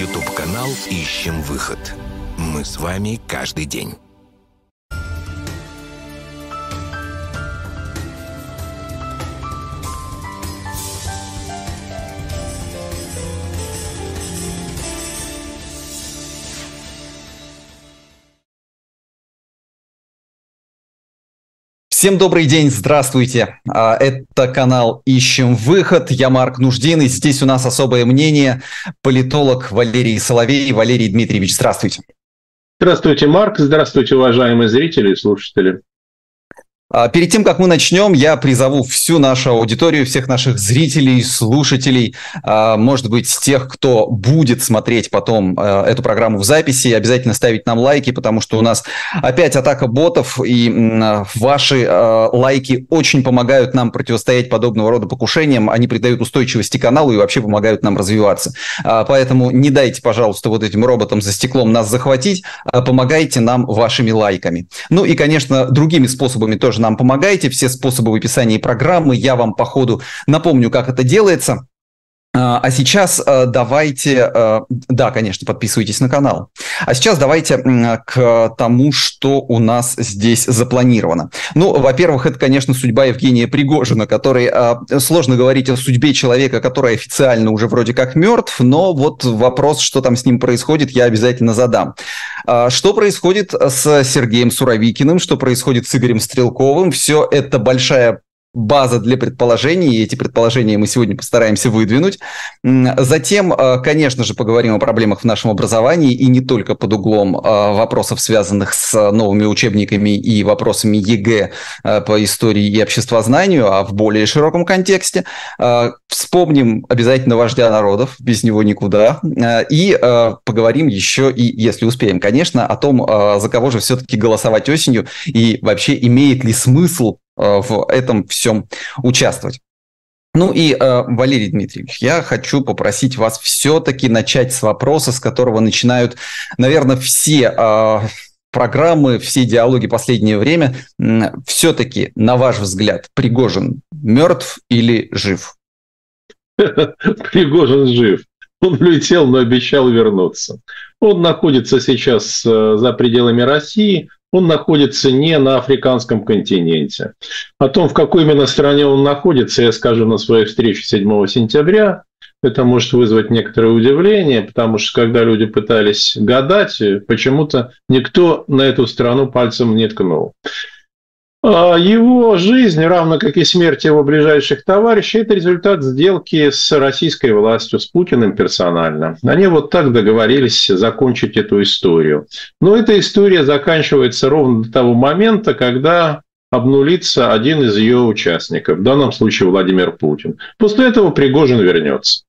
YouTube-канал «Ищем выход». Мы с вами каждый день. Всем добрый день, здравствуйте. Это канал «Ищем выход». Я Марк Нуждин, и здесь у нас особое мнение. Политолог Валерий Соловей. Валерий Дмитриевич, здравствуйте. Здравствуйте, Марк. Здравствуйте, уважаемые зрители и слушатели. Перед тем, как мы начнем, я призову всю нашу аудиторию, всех наших зрителей, слушателей, может быть, тех, кто будет смотреть потом эту программу в записи, обязательно ставить нам лайки, потому что у нас опять атака ботов, и ваши лайки очень помогают нам противостоять подобного рода покушениям, они придают устойчивости каналу и вообще помогают нам развиваться. Поэтому не дайте, пожалуйста, вот этим роботам за стеклом нас захватить, помогайте нам вашими лайками. Ну и, конечно, другими способами тоже нам помогаете, все способы в описании программы, я вам по ходу напомню, как это делается. А сейчас давайте, да, конечно, подписывайтесь на канал. А сейчас давайте к тому, что у нас здесь запланировано. Ну, во-первых, это, конечно, судьба Евгения Пригожина, который, сложно говорить о судьбе человека, который официально уже вроде как мертв, но вот вопрос, что там с ним происходит, я обязательно задам. Что происходит с Сергеем Суровикиным, что происходит с Игорем Стрелковым, все это большая база для предположений, и эти предположения мы сегодня постараемся выдвинуть. Затем, конечно же, поговорим о проблемах в нашем образовании, и не только под углом вопросов, связанных с новыми учебниками и вопросами ЕГЭ по истории и обществознанию, а в более широком контексте. Вспомним обязательно вождя народов, без него никуда, и поговорим еще, и если успеем, конечно, о том, за кого же все-таки голосовать осенью, и вообще имеет ли смысл в этом всем участвовать. Ну и, Валерий Дмитриевич, я хочу попросить вас все-таки начать с вопроса, с которого начинают, наверное, все программы, все диалоги последнее время. Все-таки, на ваш взгляд, Пригожин мертв или жив? Пригожин жив. Он улетел, но обещал вернуться. Он находится сейчас за пределами России. Он находится не на африканском континенте. О том, в какой именно стране он находится, я скажу на своей встрече 7 сентября. Это может вызвать некоторое удивление, потому что когда люди пытались гадать, почему-то никто на эту страну пальцем не ткнул. Его жизнь, равно как и смерть его ближайших товарищей, это результат сделки с российской властью, с Путиным персонально. Они вот так договорились закончить эту историю. Но эта история заканчивается ровно до того момента, когда обнулится один из ее участников, в данном случае Владимир Путин. После этого Пригожин вернется.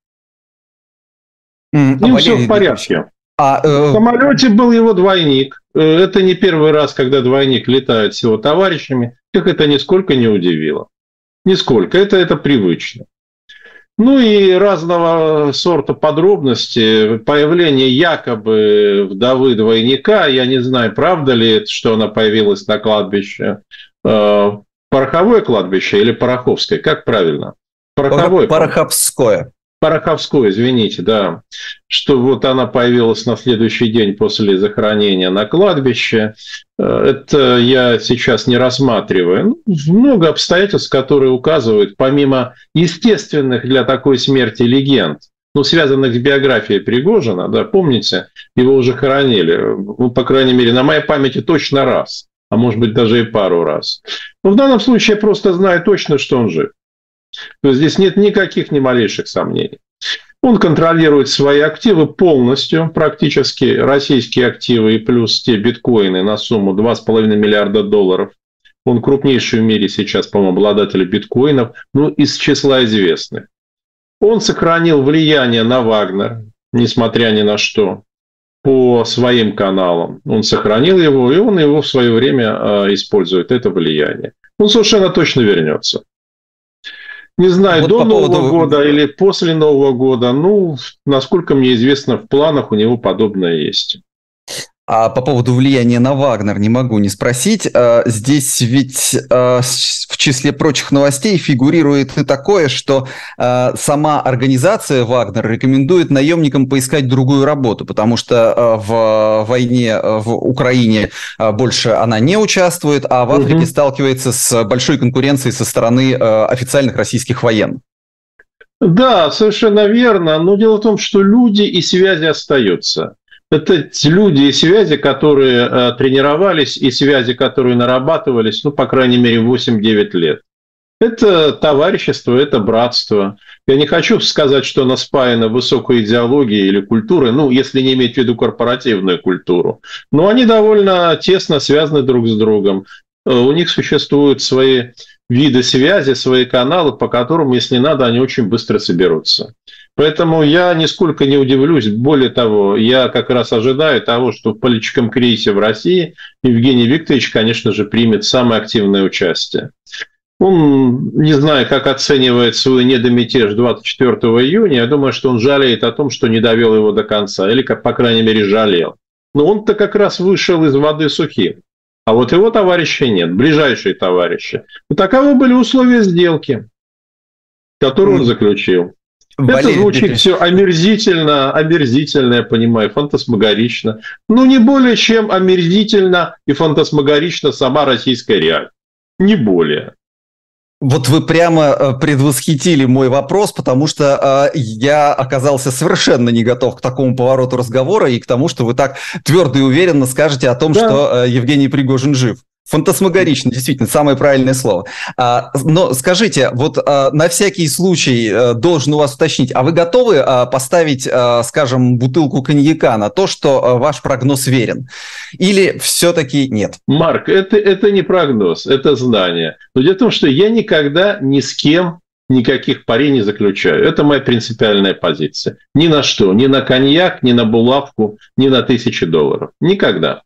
И все в порядке. В самолете был его двойник. Это не первый раз, когда двойник летает с его товарищами. Их это нисколько не удивило. Нисколько. Это привычно. Ну и разного сорта подробности. Появление якобы вдовы двойника. Я не знаю, правда ли это, что она появилась на кладбище. Пороховое кладбище или Пороховское? Как правильно? Пороховское. Пороховское, извините, да, что вот она появилась на следующий день после захоронения на кладбище. Это я сейчас не рассматриваю. Много обстоятельств, которые указывают, помимо естественных для такой смерти легенд, связанных с биографией Пригожина, да, помните, его уже хоронили, по крайней мере, на моей памяти точно раз, а может быть даже и пару раз. Но в данном случае я просто знаю точно, что он жив. То есть здесь нет никаких ни малейших сомнений. Он контролирует свои активы полностью, практически российские активы и плюс те биткоины на сумму $2,5 миллиарда. Он крупнейший в мире сейчас, по-моему, обладатель биткоинов, из числа известных. Он сохранил влияние на Вагнер, несмотря ни на что, по своим каналам. Он сохранил его, и он его в свое время использует, это влияние. Он совершенно точно вернется. Не знаю, вот до Нового года или после Нового года. Насколько мне известно, в планах у него подобное есть. А по поводу влияния на Вагнер не могу не спросить. Здесь ведь в числе прочих новостей фигурирует и такое, что сама организация Вагнер рекомендует наемникам поискать другую работу, потому что в войне в Украине больше она не участвует, а в Африке сталкивается с большой конкуренцией со стороны официальных российских военных. Да, совершенно верно. Но дело в том, что люди и связи остаются. Это люди и связи, которые тренировались, и связи, которые нарабатывались, по крайней мере, 8-9 лет. Это товарищество, это братство. Я не хочу сказать, что оно спаяно высокой идеологией или культурой, если не иметь в виду корпоративную культуру. Но они довольно тесно связаны друг с другом. У них существуют свои виды связи, свои каналы, по которым, если надо, они очень быстро соберутся. Поэтому я нисколько не удивлюсь. Более того, я как раз ожидаю того, что в политическом кризисе в России Евгений Викторович, конечно же, примет самое активное участие. Он, не знаю, как оценивает свой недомятеж 24 июня, я думаю, что он жалеет о том, что не довел его до конца, или, по крайней мере, жалел. Но он-то как раз вышел из воды сухим. А вот его товарищей нет, ближайшие товарищи. Таковы были условия сделки, которую он заключил. Это звучит все омерзительно, я понимаю, фантасмагорично. Не более чем омерзительно и фантасмагорично сама российская реальность. Не более. Вот вы прямо предвосхитили мой вопрос, потому что я оказался совершенно не готов к такому повороту разговора и к тому, что вы так твердо и уверенно скажете о том, что Евгений Пригожин жив. Фантасмагорично, действительно, самое правильное слово. Но скажите, вот на всякий случай должен у вас уточнить, а вы готовы поставить, скажем, бутылку коньяка на то, что ваш прогноз верен? Или все-таки нет? Марк, это не прогноз, это знание. Но дело в том, что я никогда ни с кем никаких пари не заключаю. Это моя принципиальная позиция. Ни на что, ни на коньяк, ни на булавку, ни на $1000. Никогда.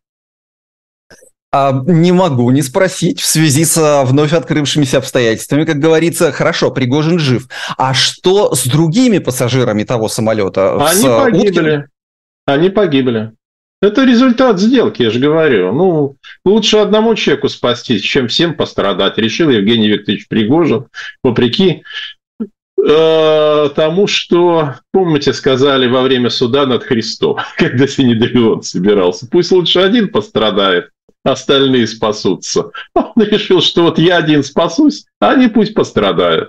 Не могу не спросить в связи с вновь открывшимися обстоятельствами. Как говорится, хорошо, Пригожин жив. А что с другими пассажирами того самолета? Они погибли. Это результат сделки, я же говорю. Лучше одному человеку спастись, чем всем пострадать, решил Евгений Викторович Пригожин, вопреки тому, что, помните, сказали во время суда над Христом, когда Синедрион собирался. Пусть лучше один пострадает, остальные спасутся. Он решил, что вот я один спасусь, а они пусть пострадают.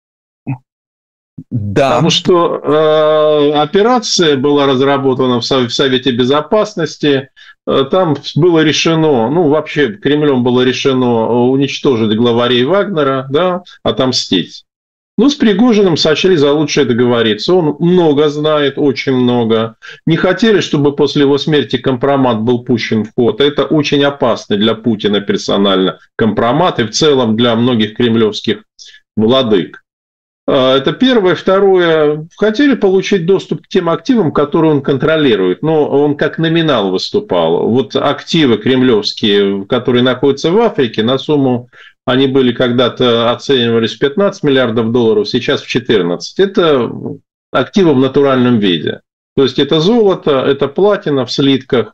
Да. Потому что операция была разработана в Совете Безопасности, там было решено, вообще Кремлем было решено уничтожить главарей Вагнера, отомстить. С Пригожиным сочли за лучшее договориться. Он много знает, очень много. Не хотели, чтобы после его смерти компромат был пущен в ход. Это очень опасный для Путина персонально компромат и в целом для многих кремлевских владык. Это первое. Второе. Хотели получить доступ к тем активам, которые он контролирует. Но он как номинал выступал. Вот активы кремлевские, которые находятся в Африке, на сумму... Они были когда-то оценивались в $15 миллиардов, сейчас в 14. Это активы в натуральном виде. То есть это золото, это платина в слитках,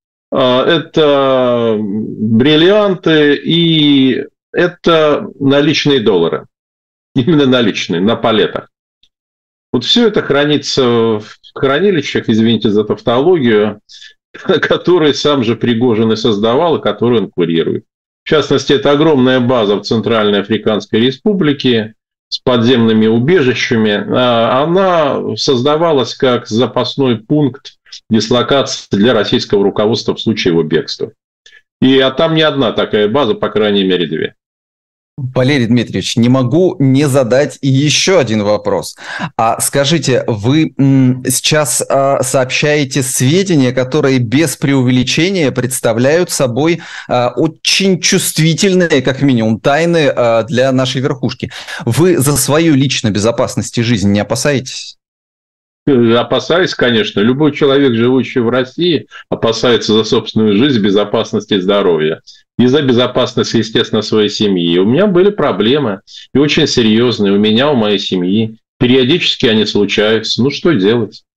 это бриллианты и это наличные доллары. Именно наличные, на палетах. Вот все это хранится в хранилищах, извините за тавтологию, которые сам же Пригожин и создавал, и которые он курирует. В частности, это огромная база в Центральной Африканской Республике с подземными убежищами. Она создавалась как запасной пункт дислокации для российского руководства в случае его бегства. А там не одна такая база, по крайней мере, 2. Валерий Дмитриевич, не могу не задать еще один вопрос. Скажите, вы сейчас сообщаете сведения, которые без преувеличения представляют собой очень чувствительные, как минимум, тайны для нашей верхушки. Вы за свою личную безопасность и жизнь не опасаетесь? Опасаюсь, конечно. Любой человек, живущий в России, опасается за собственную жизнь, безопасность и здоровье. И за безопасность, естественно, своей семьи. У меня были проблемы, и очень серьезные. У меня, у моей семьи. Периодически они случаются. Что делать?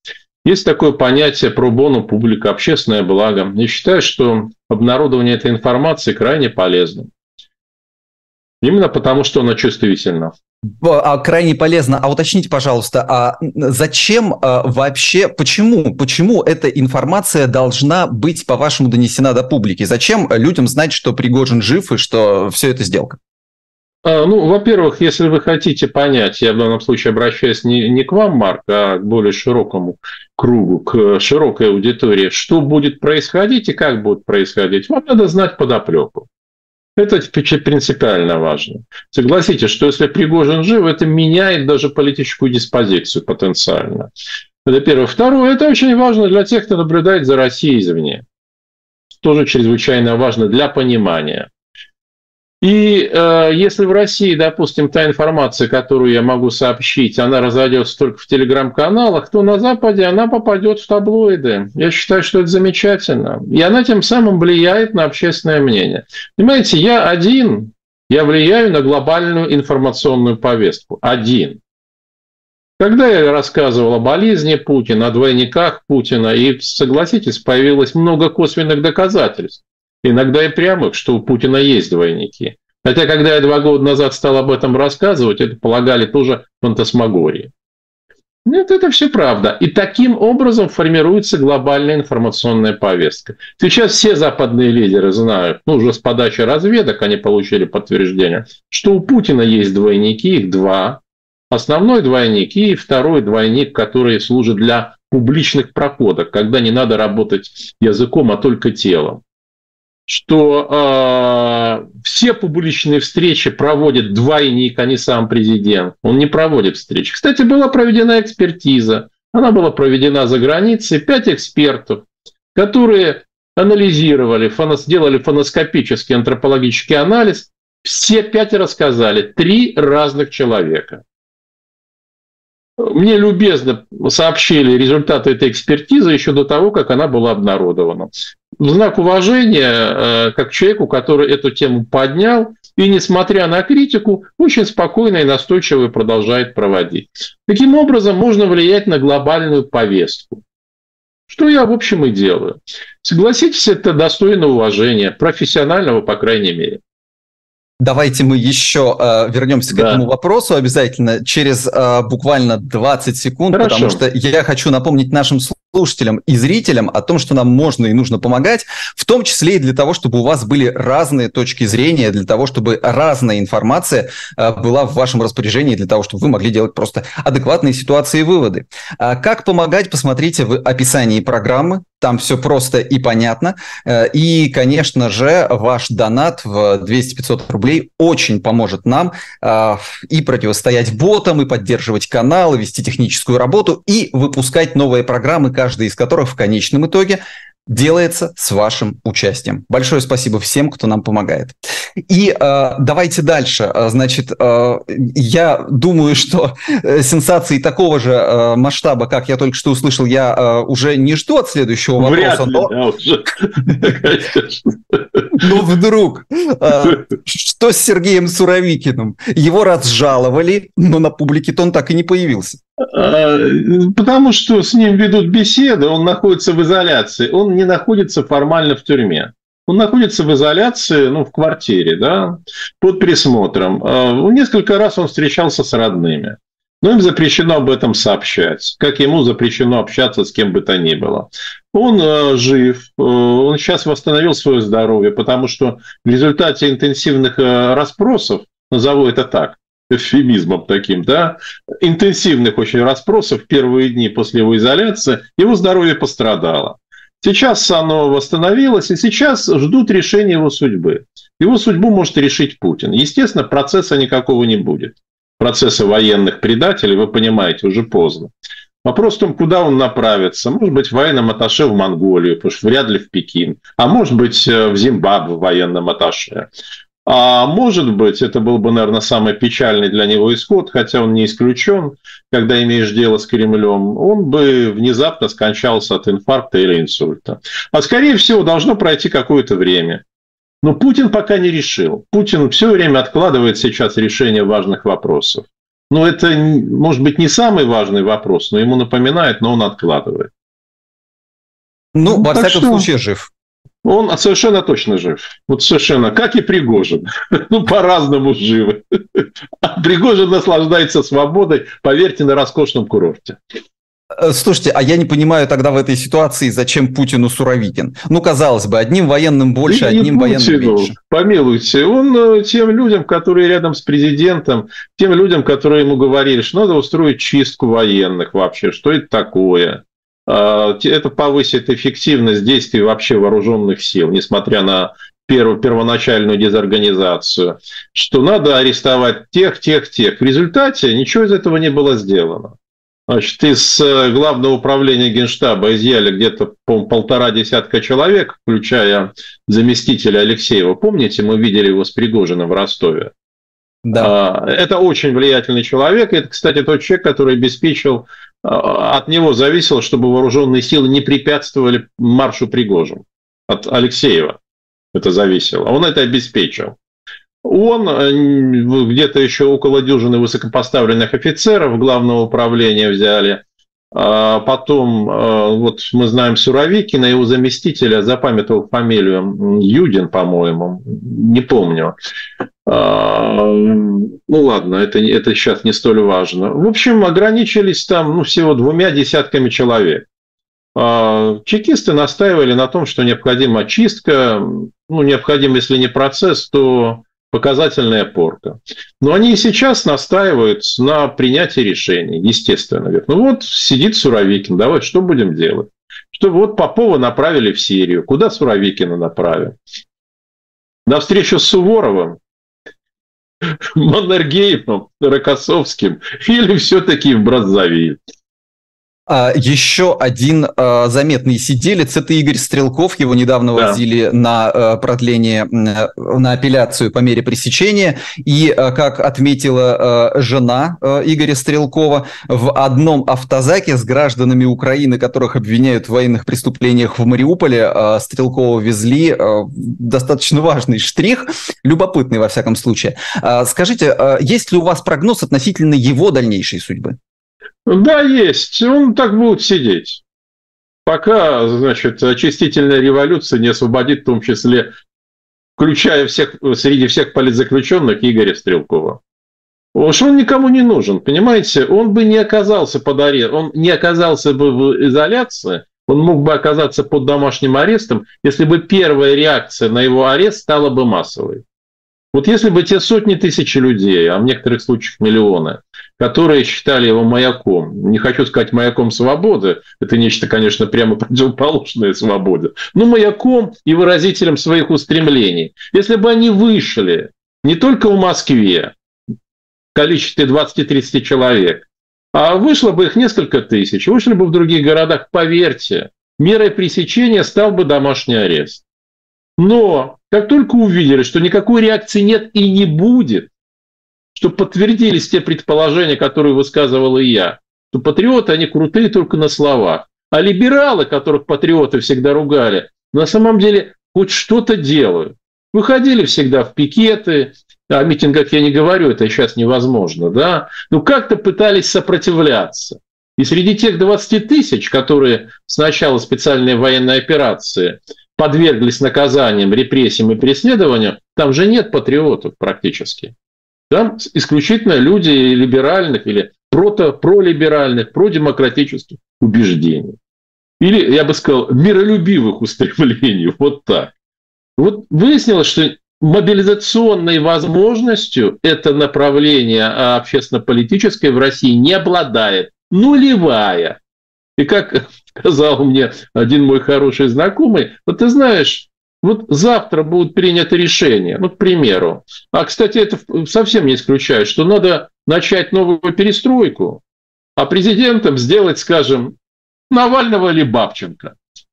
Есть такое понятие pro bono публика, общественное благо. Я считаю, что обнародование этой информации крайне полезно. Именно потому, что она чувствительна. Крайне полезно. А уточните, пожалуйста, а зачем вообще, почему эта информация должна быть, по-вашему, донесена до публики? Зачем людям знать, что Пригожин жив и что все это сделка? Ну, во-первых, если вы хотите понять, я в данном случае обращаюсь не к вам, Марк, а к более широкому кругу, к широкой аудитории, что будет происходить и как будет происходить, вам надо знать подоплеку. Это принципиально важно. Согласитесь, что если Пригожин жив, это меняет даже политическую диспозицию потенциально. Это первое. Второе, это очень важно для тех, кто наблюдает за Россией извне. Тоже чрезвычайно важно для понимания. И если в России, допустим, та информация, которую я могу сообщить, она разойдется только в телеграм-каналах, то на Западе она попадет в таблоиды. Я считаю, что это замечательно. И она тем самым влияет на общественное мнение. Понимаете, я влияю на глобальную информационную повестку. Один. Когда я рассказывал о болезни Путина, о двойниках Путина, и, согласитесь, появилось много косвенных доказательств. Иногда и прямых, что у Путина есть двойники. Хотя, когда я 2 года назад стал об этом рассказывать, это полагали тоже фантасмагории. Нет, это все правда. И таким образом формируется глобальная информационная повестка. Сейчас все западные лидеры знают, уже с подачи разведок они получили подтверждение, что у Путина есть двойники, их 2. Основной двойник и второй двойник, который служит для публичных проходок, когда не надо работать языком, а только телом. Что все публичные встречи проводит двойник, а не сам президент. Он не проводит встречи. Кстати, была проведена экспертиза. Она была проведена за границей. 5 экспертов, которые анализировали, сделали фоноскопический антропологический анализ. Все 5 рассказали. 3 разных человека. Мне любезно сообщили результаты этой экспертизы еще до того, как она была обнародована. В знак уважения, как человеку, который эту тему поднял, и, несмотря на критику, очень спокойно и настойчиво продолжает проводить. Таким образом, можно влиять на глобальную повестку. Что я, в общем, и делаю. Согласитесь, это достойно уважения, профессионального, по крайней мере. Давайте мы еще вернемся к этому вопросу обязательно через буквально 20 секунд, потому что я хочу напомнить нашим слушателям и зрителям о том, что нам можно и нужно помогать, в том числе и для того, чтобы у вас были разные точки зрения, для того, чтобы разная информация была в вашем распоряжении, для того, чтобы вы могли делать просто адекватные ситуации и выводы. Как помогать, посмотрите в описании программы. Там все просто и понятно. И, конечно же, ваш донат в 200-500 рублей очень поможет нам и противостоять ботам, и поддерживать канал, и вести техническую работу, и выпускать новые программы, каждая из которых в конечном итоге делается с вашим участием. Большое спасибо всем, кто нам помогает. И давайте дальше. Значит, я думаю, что сенсации такого же масштаба, как я только что услышал, я уже не жду от следующего вопроса. Вряд ли, да, уже. Но вдруг, что с Сергеем Суровикиным? Его разжаловали, но на публике-то он так и не появился. Потому что с ним ведут беседы, он находится в изоляции, он не находится формально в тюрьме. Он находится в изоляции, в квартире, да, под присмотром. Несколько раз он встречался с родными. Но им запрещено об этом сообщать, как ему запрещено общаться с кем бы то ни было. Он жив, он сейчас восстановил свое здоровье, потому что в результате интенсивных расспросов, назову это так, эвфемизмом таким, да, интенсивных очень расспросов в первые дни после его изоляции, его здоровье пострадало. Сейчас оно восстановилось, и сейчас ждут решения его судьбы. Его судьбу может решить Путин. Естественно, процесса никакого не будет. Процесса военных предателей, вы понимаете, уже поздно. Вопрос в том, куда он направится. Может быть, военным атташе в Монголию, потому что вряд ли в Пекин. А может быть, в Зимбабве военным атташе. А может быть, это был бы, наверное, самый печальный для него исход, хотя он не исключен, когда имеешь дело с Кремлем, он бы внезапно скончался от инфаркта или инсульта. А скорее всего, должно пройти какое-то время. Но Путин пока не решил. Путин все время откладывает сейчас решение важных вопросов. Но это, может быть, не самый важный вопрос, но ему напоминает, но он откладывает. Ну, во всяком случае, жив. Он совершенно точно жив. Вот совершенно. Как и Пригожин. Ну, по-разному живы. А Пригожин наслаждается свободой, поверьте, на роскошном курорте. Слушайте, а я не понимаю тогда в этой ситуации, зачем Путину Суровикин? Ну, казалось бы, одним военным больше, одним военным меньше. Помилуйте, он тем людям, которые рядом с президентом, тем людям, которые ему говорили, что надо устроить чистку военных вообще, что это такое? Это повысит эффективность действий вообще вооруженных сил, несмотря на первоначальную дезорганизацию, что надо арестовать тех. В результате ничего из этого не было сделано. Значит, из главного управления Генштаба изъяли где-то, по-моему, 1,5 человек, включая заместителя Алексеева. Помните, мы видели его с Пригожиным в Ростове? Да. Это очень влиятельный человек. Это, кстати, тот человек, который обеспечил, от него зависело, чтобы вооруженные силы не препятствовали маршу Пригожин. От Алексеева это зависело. Он это обеспечил. Он, где-то еще около дюжины высокопоставленных офицеров главного управления взяли. Потом, вот мы знаем Суровикина, его заместителя, запамятовал фамилию, Юдин, по-моему, не помню. Ну ладно, это сейчас не столь важно. В общем, ограничились там всего 2 десятками человек. Чекисты настаивали на том, что необходима очистка, необходим, если не процесс, то показательная порка. Но они и сейчас настаивают на принятии решений, естественно. Говорят, вот сидит Суровикин, давай, что будем делать? Что вот Попова направили в Сирию, куда Суровикина направим? На встречу с Суворовым, Маннергеймом, Рокоссовским или все-таки в Браззавиль? Еще один заметный сиделец – это Игорь Стрелков. Его недавно возили на продление, на апелляцию по мере пресечения. И, как отметила жена Игоря Стрелкова, в одном автозаке с гражданами Украины, которых обвиняют в военных преступлениях в Мариуполе, Стрелкова везли. Достаточно важный штрих, любопытный во всяком случае. Скажите, есть ли у вас прогноз относительно его дальнейшей судьбы? Да, есть. Он так будет сидеть. Пока, значит, очистительная революция не освободит, в том числе, включая среди всех политзаключенных, Игоря Стрелкова. Уж он никому не нужен, понимаете? Он бы не оказался под арестом, он не оказался бы в изоляции, он мог бы оказаться под домашним арестом, если бы первая реакция на его арест стала бы массовой. Вот если бы те сотни тысяч людей, а в некоторых случаях миллионы, которые считали его маяком, не хочу сказать маяком свободы, это нечто, конечно, прямо противоположное свободе, но маяком и выразителем своих устремлений. Если бы они вышли не только в Москве в количестве 20-30 человек, а вышло бы их несколько тысяч, вышли бы в других городах, поверьте, мерой пресечения стал бы домашний арест. Но как только увидели, что никакой реакции нет и не будет, что подтвердились те предположения, которые высказывал и я, что патриоты, они крутые только на словах. А либералы, которых патриоты всегда ругали, на самом деле хоть что-то делают. Выходили всегда в пикеты, о митингах я не говорю, это сейчас невозможно, да? Но как-то пытались сопротивляться. И среди тех 20 тысяч, которые с начала специальной военной операции подверглись наказаниям, репрессиям и преследованию, там же нет патриотов практически. Там исключительно люди либеральных или пролиберальных, продемократических убеждений. Или, я бы сказал, миролюбивых устремлений. Вот так. Вот выяснилось, что мобилизационной возможностью это направление общественно-политическое в России не обладает. Нулевая. И как сказал мне один мой хороший знакомый, вот ты знаешь, вот завтра будут приняты решения, к примеру. А, кстати, это совсем не исключает, что надо начать новую перестройку, а президентом сделать, скажем, Навального или Бабченко.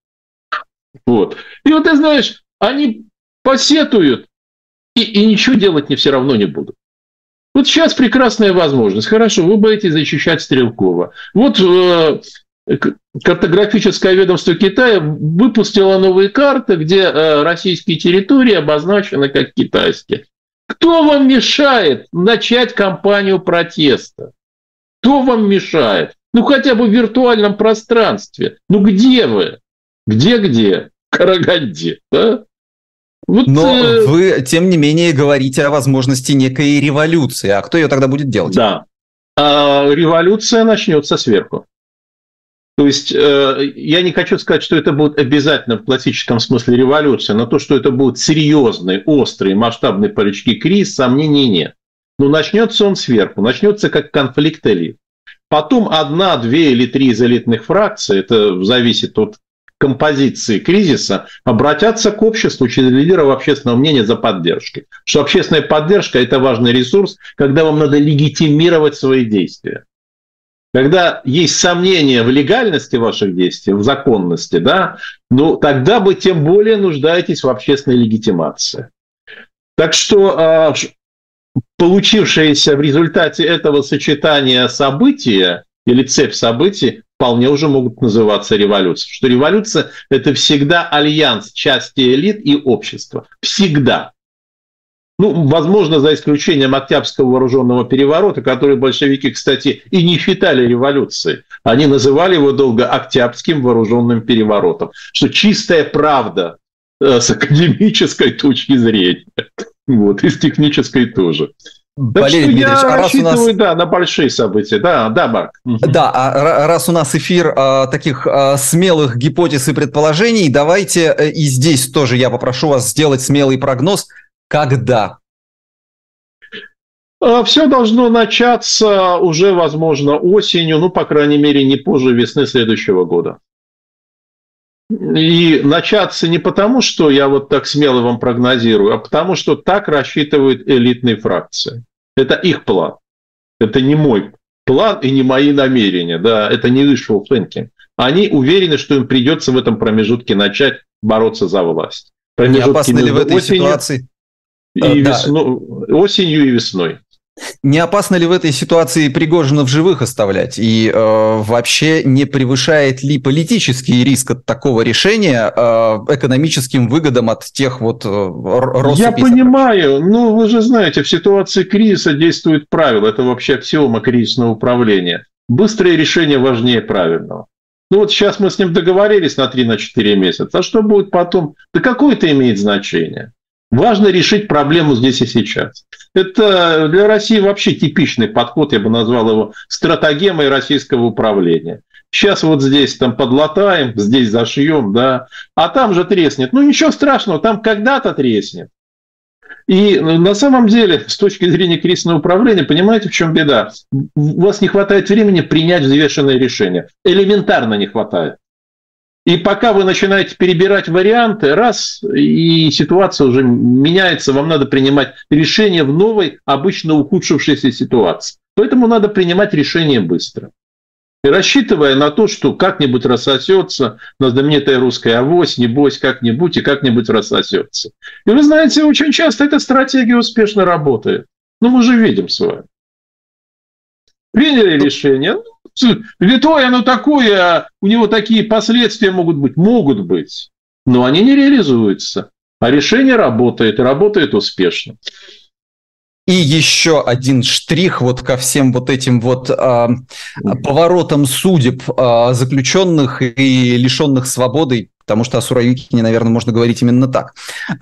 Вот. И вот ты знаешь, они посетуют и ничего делать все равно не будут. Вот сейчас прекрасная возможность. Хорошо, вы будете защищать Стрелкова. Вот картографическое ведомство Китая выпустило новые карты, где российские территории обозначены как китайские. Кто вам мешает начать кампанию протеста? Кто вам мешает? Хотя бы в виртуальном пространстве. Где вы? Где-где? В Караганде, да? Вот, Но вы, тем не менее, говорите о возможности некой революции. А кто ее тогда будет делать? Да. А революция начнется сверху. То есть я не хочу сказать, что это будет обязательно в классическом смысле революция, но то, что это будет серьезный, острый, масштабный политический кризис, сомнений нет. Но начнется он сверху, начнется как конфликт элит. Потом 1, 2 или 3 из элитных фракций, это зависит от композиции кризиса, обратятся к обществу через лидеров общественного мнения за поддержкой. Что общественная поддержка – это важный ресурс, когда вам надо легитимировать свои действия. Когда есть сомнения в легальности ваших действий, в законности, да, ну, тогда вы тем более нуждаетесь в общественной легитимации. Так что получившееся в результате этого сочетания события или цепь событий вполне уже могут называться революцией. Что революция – это всегда альянс части элит и общества. Всегда. Ну, возможно, за исключением Октябрьского вооруженного переворота, который большевики, кстати, и не считали революцией. Они называли его долго Октябрьским вооруженным переворотом. Что чистая правда с академической точки зрения. Вот, и с технической тоже. Так Валерий что Дмитриевич, я рассчитываю, на большие события. Да, Марк. Да, а раз у нас эфир таких смелых гипотез и предположений, давайте и здесь тоже я попрошу вас сделать смелый прогноз. Когда? Все должно начаться уже, возможно, осенью, ну, по крайней мере, не позже весны следующего года. И начаться не потому, что я вот так смело вам прогнозирую, а потому, что так рассчитывают элитные фракции. Это их план. Это не мой план и не мои намерения. Да, это не wishful thinking. Они уверены, что им придется в этом промежутке начать бороться за власть. Не опасно ли в этой ситуации? Осенью и весной. Не опасно ли в этой ситуации Пригожина в живых оставлять? И вообще не превышает ли политический риск от такого решения экономическим выгодам от тех вот россыпей? Я понимаю, но вы же знаете, в ситуации кризиса действует правило. Это вообще аксиома кризисного управления. Быстрое решение важнее правильного. Ну вот сейчас мы с ним договорились на 3-4 месяца. А что будет потом? Да какое это имеет значение? Важно решить проблему здесь и сейчас. Это для России вообще типичный подход, я бы назвал его стратегемой российского управления. Сейчас вот здесь там подлатаем, здесь зашьем, да, а там же треснет. Ну ничего страшного, там когда-то треснет. И на самом деле, с точки зрения кризисного управления, понимаете, в чем беда? У вас не хватает времени принять взвешенное решение. Элементарно не хватает. И пока вы начинаете перебирать варианты, и ситуация уже меняется, вам надо принимать решение в новой, обычно ухудшившейся ситуации. Поэтому надо принимать решение быстро. И рассчитывая на то, что как-нибудь рассосется, на знаменитая русская авось, небось, как-нибудь и как-нибудь рассосется. И вы знаете, очень часто эта стратегия успешно работает. Ну, мы же видим с вами. Приняли решение. Витое, оно такое, у него такие последствия могут быть, но они не реализуются. А решение работает, и работает успешно. И еще один штрих вот ко всем вот этим вот поворотам судеб заключенных и лишенных свободы, потому что о Суровикине, наверное, можно говорить именно так.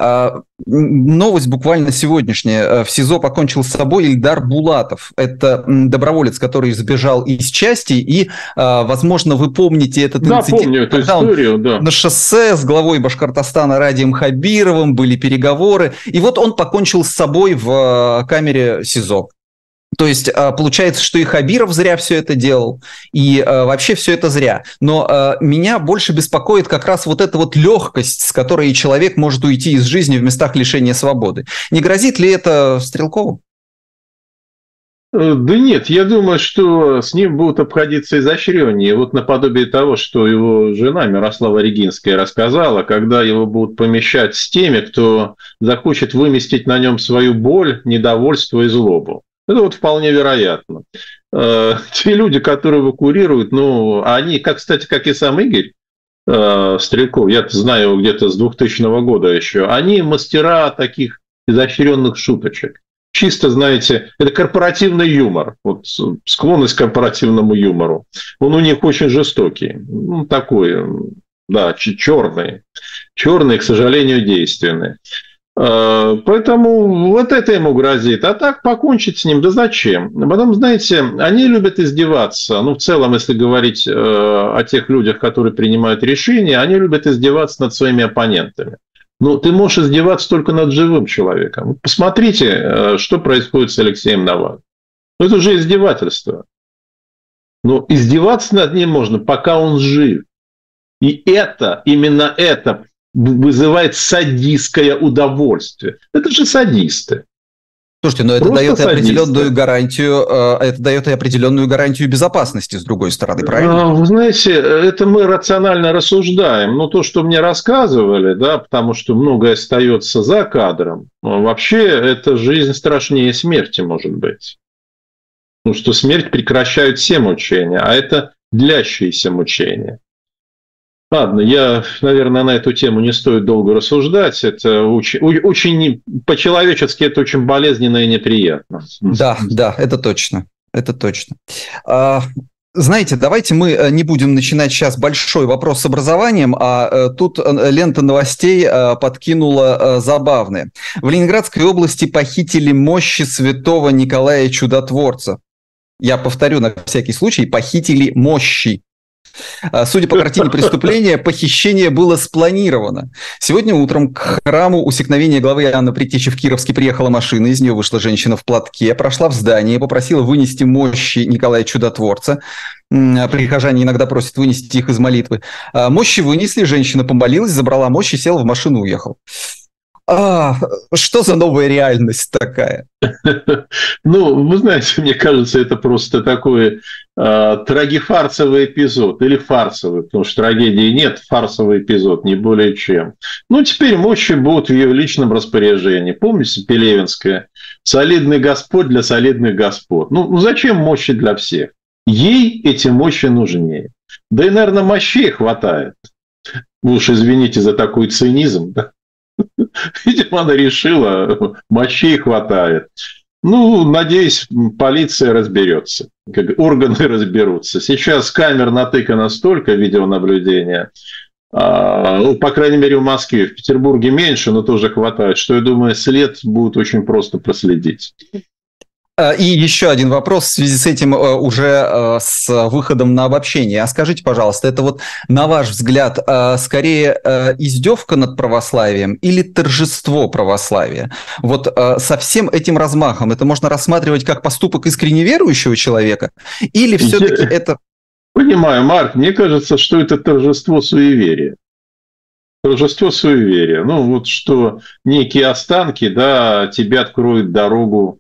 Новость буквально сегодняшняя. В СИЗО покончил с собой Ильдар Булатов. Это доброволец, который сбежал из части. И, возможно, вы помните этот инцидент. Да, помню эту историю, да. На шоссе с главой Башкортостана Радием Хабировым были переговоры. И вот он покончил с собой в камере СИЗО. То есть получается, что и Хабиров зря все это делал, и вообще все это зря. Но меня больше беспокоит как раз вот эта вот легкость, с которой человек может уйти из жизни в местах лишения свободы. Не грозит ли это Стрелкову? Да нет, я думаю, что с ним будут обходиться изощреннее. Вот наподобие того, что его жена Мирослава Регинская рассказала, когда его будут помещать с теми, кто захочет выместить на нем свою боль, недовольство и злобу. Это вот вполне вероятно. Те люди, которые его курируют, ну, они, кстати, как и сам Игорь Стрелков, я знаю его где-то с 2000 года еще, они мастера таких изощренных шуточек. Чисто, знаете, это корпоративный юмор, вот, склонность к корпоративному юмору. Он у них очень жестокий, ну, такой, Да, черные. Черные, к сожалению, действенные. Поэтому вот это ему грозит. А так покончить с ним, да зачем? Потом, знаете, они любят издеваться. Ну, в целом, если говорить о тех людях, которые принимают решения, они любят издеваться над своими оппонентами. Ну, ты можешь издеваться только над живым человеком. Посмотрите, что происходит с Алексеем Навальным. Ну, это же издевательство. Но издеваться над ним можно, пока он жив. И именно это вызывает садистское удовольствие. Это же садисты. Слушайте, но это дает и определенную гарантию безопасности, с другой стороны, правильно? Вы знаете, это мы рационально рассуждаем. Но то, что мне рассказывали, да, потому что многое остается за кадром, вообще эта жизнь страшнее смерти может быть. Потому что смерть прекращает все мучения, а это длящиеся мучения. Ладно, наверное, на эту тему не стоит долго рассуждать. Это очень по-человечески, это очень болезненно и неприятно. Да, это точно. Это точно. Знаете, давайте мы не будем начинать сейчас большой вопрос с образованием, а тут лента новостей подкинула забавные. В Ленинградской области похитили мощи святого Николая Чудотворца. Я повторю на всякий случай, похитили мощи. Судя по картине преступления, похищение было спланировано. Сегодня утром к храму усекновения главы Иоанна Предтечи в Кировске приехала машина, из нее вышла женщина в платке, прошла в здание, попросила вынести мощи Николая Чудотворца. Прихожане иногда просят вынести их из молитвы. Мощи вынесли, женщина помолилась, забрала мощи, села в машину и уехала. Что за новая реальность такая? Ну, вы знаете, мне кажется, это просто такой трагифарсовый эпизод, или фарсовый, потому что трагедии нет, фарсовый эпизод, не более чем. Ну, теперь мощи будут в ее личном распоряжении. Помните Пелевинская? Солидный Господь для солидных господ. Ну, зачем мощи для всех? Ей эти мощи нужнее. Да и, наверное, мощей хватает. Вы уж извините за такой цинизм, да? Видимо, она решила, мощей хватает. Ну, надеюсь, полиция разберется, органы разберутся. Сейчас камер натыкано столько видеонаблюдения, ну, по крайней мере, в Москве, в Петербурге меньше, но тоже хватает, что, я думаю, след будет очень просто проследить. И еще один вопрос в связи с этим уже с выходом на обобщение. А скажите, пожалуйста, это вот, на ваш взгляд, скорее издевка над православием или торжество православия? Вот со всем этим размахом это можно рассматривать как поступок искренне верующего человека? Или все-таки это... Понимаю, Марк, мне кажется, что это торжество суеверия. Торжество суеверия. Ну, вот что некие останки, да, тебе откроют дорогу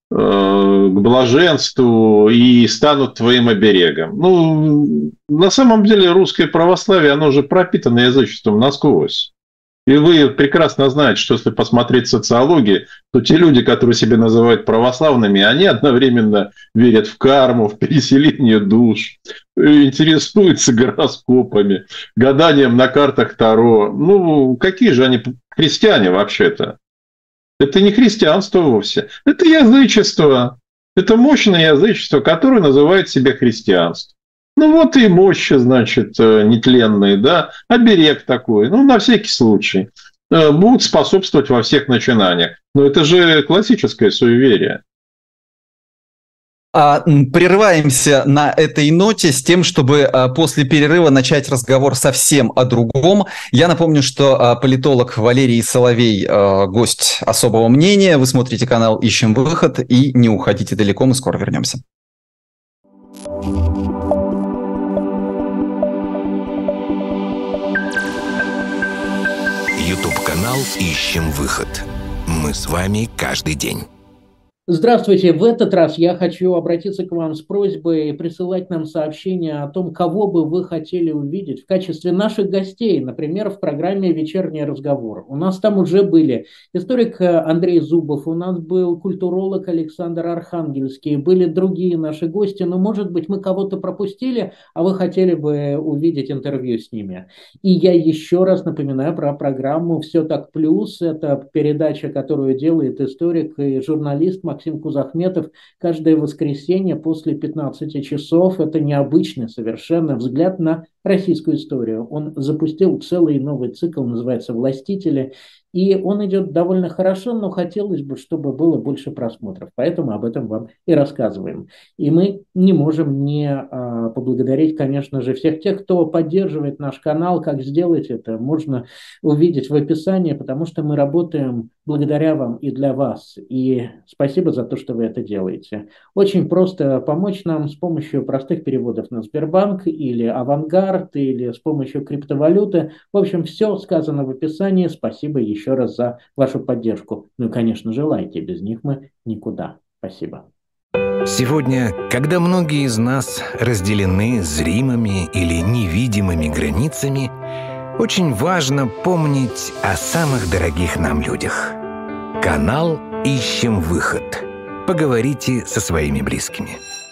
к блаженству и станут твоим оберегом. Ну, на самом деле русское православие, оно же пропитано язычеством насквозь. И вы прекрасно знаете, что если посмотреть социологию, то те люди, которые себя называют православными, они одновременно верят в карму, в переселение душ, интересуются гороскопами, гаданием на картах Таро. Ну, какие же они христиане вообще-то? Это не христианство вовсе. Это язычество. Это мощное язычество, которое называет себя христианством. Ну вот и мощи, значит, нетленные, да, оберег такой, ну на всякий случай, будут способствовать во всех начинаниях. Но это же классическое суеверие. Прерываемся на этой ноте с тем, чтобы после перерыва начать разговор совсем о другом. Я напомню, что политолог Валерий Соловей – гость особого мнения. Вы смотрите канал «Ищем выход» и не уходите далеко, мы скоро вернемся. YouTube-канал «Ищем выход». Мы с вами каждый день. Здравствуйте. В этот раз я хочу обратиться к вам с просьбой присылать нам сообщения о том, кого бы вы хотели увидеть в качестве наших гостей, например, в программе «Вечерний разговор». У нас там уже были историк Андрей Зубов, у нас был культуролог Александр Архангельский, были другие наши гости, но, может быть, мы кого-то пропустили, а вы хотели бы увидеть интервью с ними. И я еще раз напоминаю про программу «Все так плюс». Это передача, которую делает историк и журналист Максим Кузахметов каждое воскресенье после 15 часов. Это необычный совершенно взгляд на российскую историю. Он запустил целый новый цикл, называется «Властители», и он идет довольно хорошо, но хотелось бы, чтобы было больше просмотров. Поэтому об этом вам и рассказываем. И мы не можем не поблагодарить, конечно же, всех тех, кто поддерживает наш канал. Как сделать это, можно увидеть в описании, потому что мы работаем благодаря вам и для вас. И спасибо за то, что вы это делаете. Очень просто помочь нам с помощью простых переводов на Сбербанк или Авангард, или с помощью криптовалюты. В общем, все сказано в описании. Спасибо еще раз за вашу поддержку. Ну и, конечно же, лайки. Без них мы никуда. Спасибо. Сегодня, когда многие из нас разделены зримыми или невидимыми границами, очень важно помнить о самых дорогих нам людях. Канал «Ищем выход». Поговорите со своими близкими.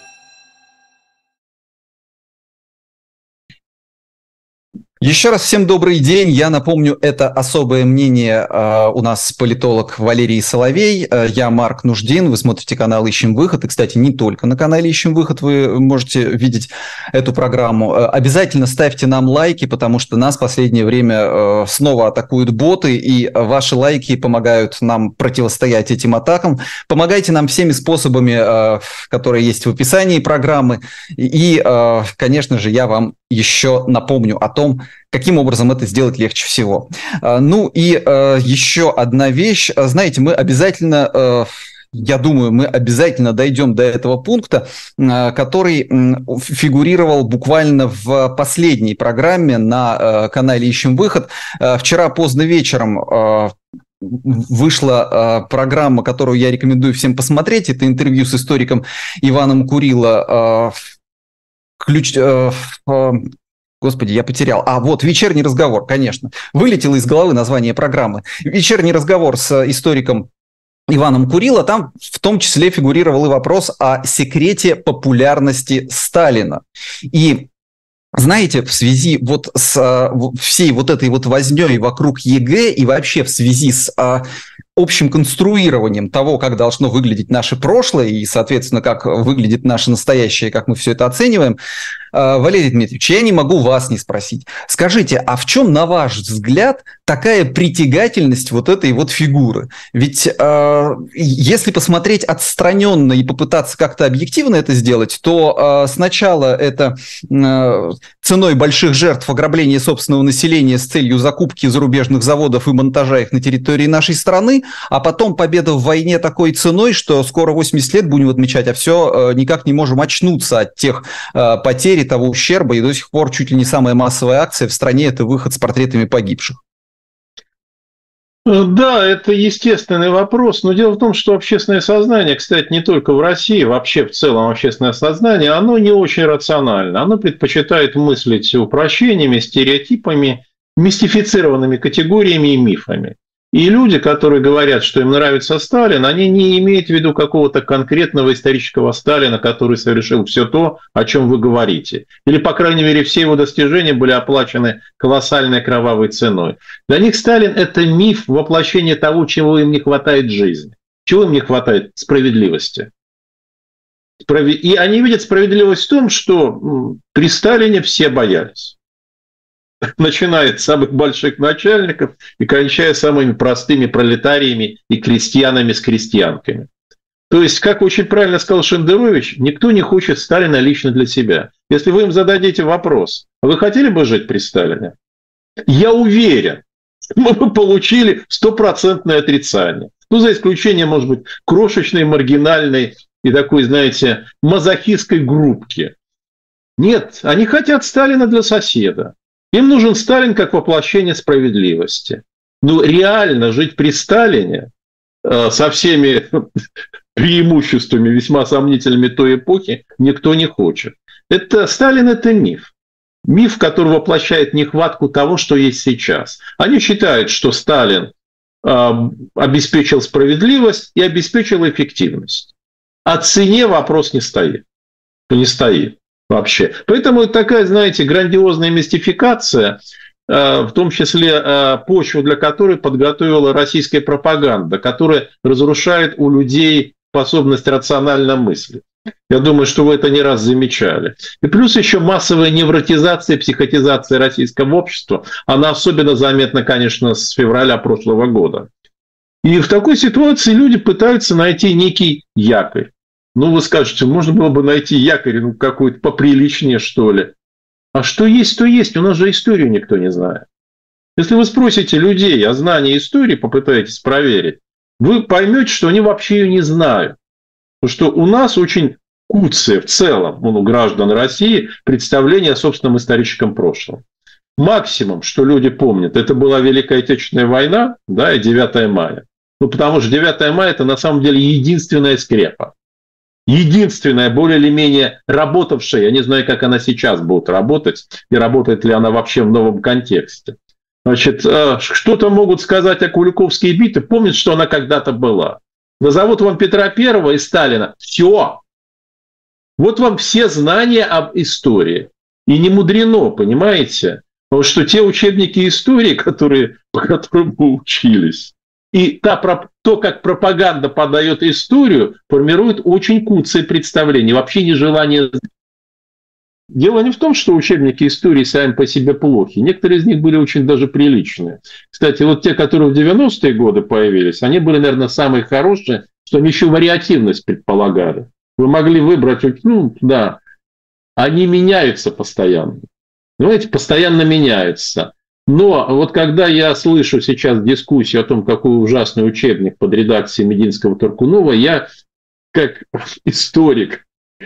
Еще раз всем добрый день. Я напомню, это особое мнение у нас политолог Валерий Соловей. Я Марк Нуждин. Вы смотрите канал «Ищем выход». И, кстати, не только на канале «Ищем выход» вы можете видеть эту программу. Обязательно ставьте нам лайки, потому что нас в последнее время снова атакуют боты, и ваши лайки помогают нам противостоять этим атакам. Помогайте нам всеми способами, которые есть в описании программы. И, конечно же, я вам еще напомню о том, каким образом это сделать легче всего. Ну и еще одна вещь. Знаете, мы обязательно... Я думаю, мы обязательно дойдем до этого пункта, который фигурировал буквально в последней программе на канале «Ищем выход». Вчера поздно вечером вышла программа, которую я рекомендую всем посмотреть. Это интервью с историком Иваном Курило. Господи, я потерял. Вот «Вечерний разговор», конечно. Вылетело из головы название программы. «Вечерний разговор» с историком Иваном Курило. Там в том числе фигурировал и вопрос о секрете популярности Сталина. И знаете, в связи вот с всей вот этой вот вознёй вокруг ЕГЭ и вообще в связи с общим конструированием того, как должно выглядеть наше прошлое и, соответственно, как выглядит наше настоящее, как мы все это оцениваем, Валерий Дмитриевич, я не могу вас не спросить. Скажите, а в чем, на ваш взгляд, такая притягательность вот этой вот фигуры? Ведь если посмотреть отстраненно и попытаться как-то объективно это сделать, то сначала это ценой больших жертв ограбление собственного населения с целью закупки зарубежных заводов и монтажа их на территории нашей страны, а потом победа в войне такой ценой, что скоро 80 лет будем отмечать, а все никак не можем очнуться от тех потерь, того ущерба, и до сих пор чуть ли не самая массовая акция в стране – это выход с портретами погибших. Да, это естественный вопрос, но дело в том, что общественное сознание, кстати, не только в России, вообще в целом общественное сознание, оно не очень рационально, оно предпочитает мыслить упрощениями, стереотипами, мистифицированными категориями и мифами. И люди, которые говорят, что им нравится Сталин, они не имеют в виду какого-то конкретного исторического Сталина, который совершил все то, о чем вы говорите. Или, по крайней мере, все его достижения были оплачены колоссальной кровавой ценой. Для них Сталин – это миф воплощения того, чего им не хватает в жизни. Чего им не хватает? Справедливости. И они видят справедливость в том, что при Сталине все боялись. Начиная с самых больших начальников и кончая самыми простыми пролетариями и крестьянами с крестьянками. То есть, как очень правильно сказал Шендерович, никто не хочет Сталина лично для себя. Если вы им зададите вопрос, а вы хотели бы жить при Сталине? Я уверен, мы бы получили 100% отрицание. Ну, за исключением, может быть, крошечной, маргинальной и такой, знаете, мазохистской группки. Нет, они хотят Сталина для соседа. Им нужен Сталин как воплощение справедливости. Но реально жить при Сталине со всеми преимуществами весьма сомнительными той эпохи никто не хочет. Сталин – это миф. Миф, который воплощает нехватку того, что есть сейчас. Они считают, что Сталин обеспечил справедливость и обеспечил эффективность. О цене вопрос не стоит. Не стоит. Вообще. Поэтому это такая, знаете, грандиозная мистификация, в том числе почву для которой подготовила российская пропаганда, которая разрушает у людей способность рационально мыслить. Я думаю, что вы это не раз замечали. И плюс еще массовая невротизация, психотизация российского общества. Она особенно заметна, конечно, с февраля прошлого года. И в такой ситуации люди пытаются найти некий якорь. Ну, вы скажете, можно было бы найти якорь, ну, какой-то поприличнее, что ли. А что есть, то есть. У нас же историю никто не знает. Если вы спросите людей о знании истории, попытаетесь проверить, вы поймете, что они вообще ее не знают. Потому что у нас очень куцые в целом, у граждан России, представление о собственном историческом прошлом. Максимум, что люди помнят, это была Великая Отечественная война, да, и 9 мая. Ну, потому что 9 мая – это на самом деле единственная скрепа. Единственная, более или менее работавшая, я не знаю, как она сейчас будет работать, и работает ли она вообще в новом контексте. Значит, что-то могут сказать о Куликовской битве, помнят, что она когда-то была. Назовут вам Петра I и Сталина. Все. Вот вам все знания об истории. И не мудрено, понимаете? Потому что те учебники истории, по которым мы учились, и то, как пропаганда подает историю, формирует очень куцые представления, вообще нежелание. Дело не в том, что учебники истории сами по себе плохи. Некоторые из них были очень даже приличные. Кстати, вот те, которые в 90-е годы появились, они были, наверное, самые хорошие, что они еще вариативность предполагали. Вы могли выбрать, ну, да, они меняются постоянно. Понимаете, постоянно меняются. Но вот когда я слышу сейчас дискуссию о том, какой ужасный учебник под редакцией Мединского-Туркунова, я, как историк,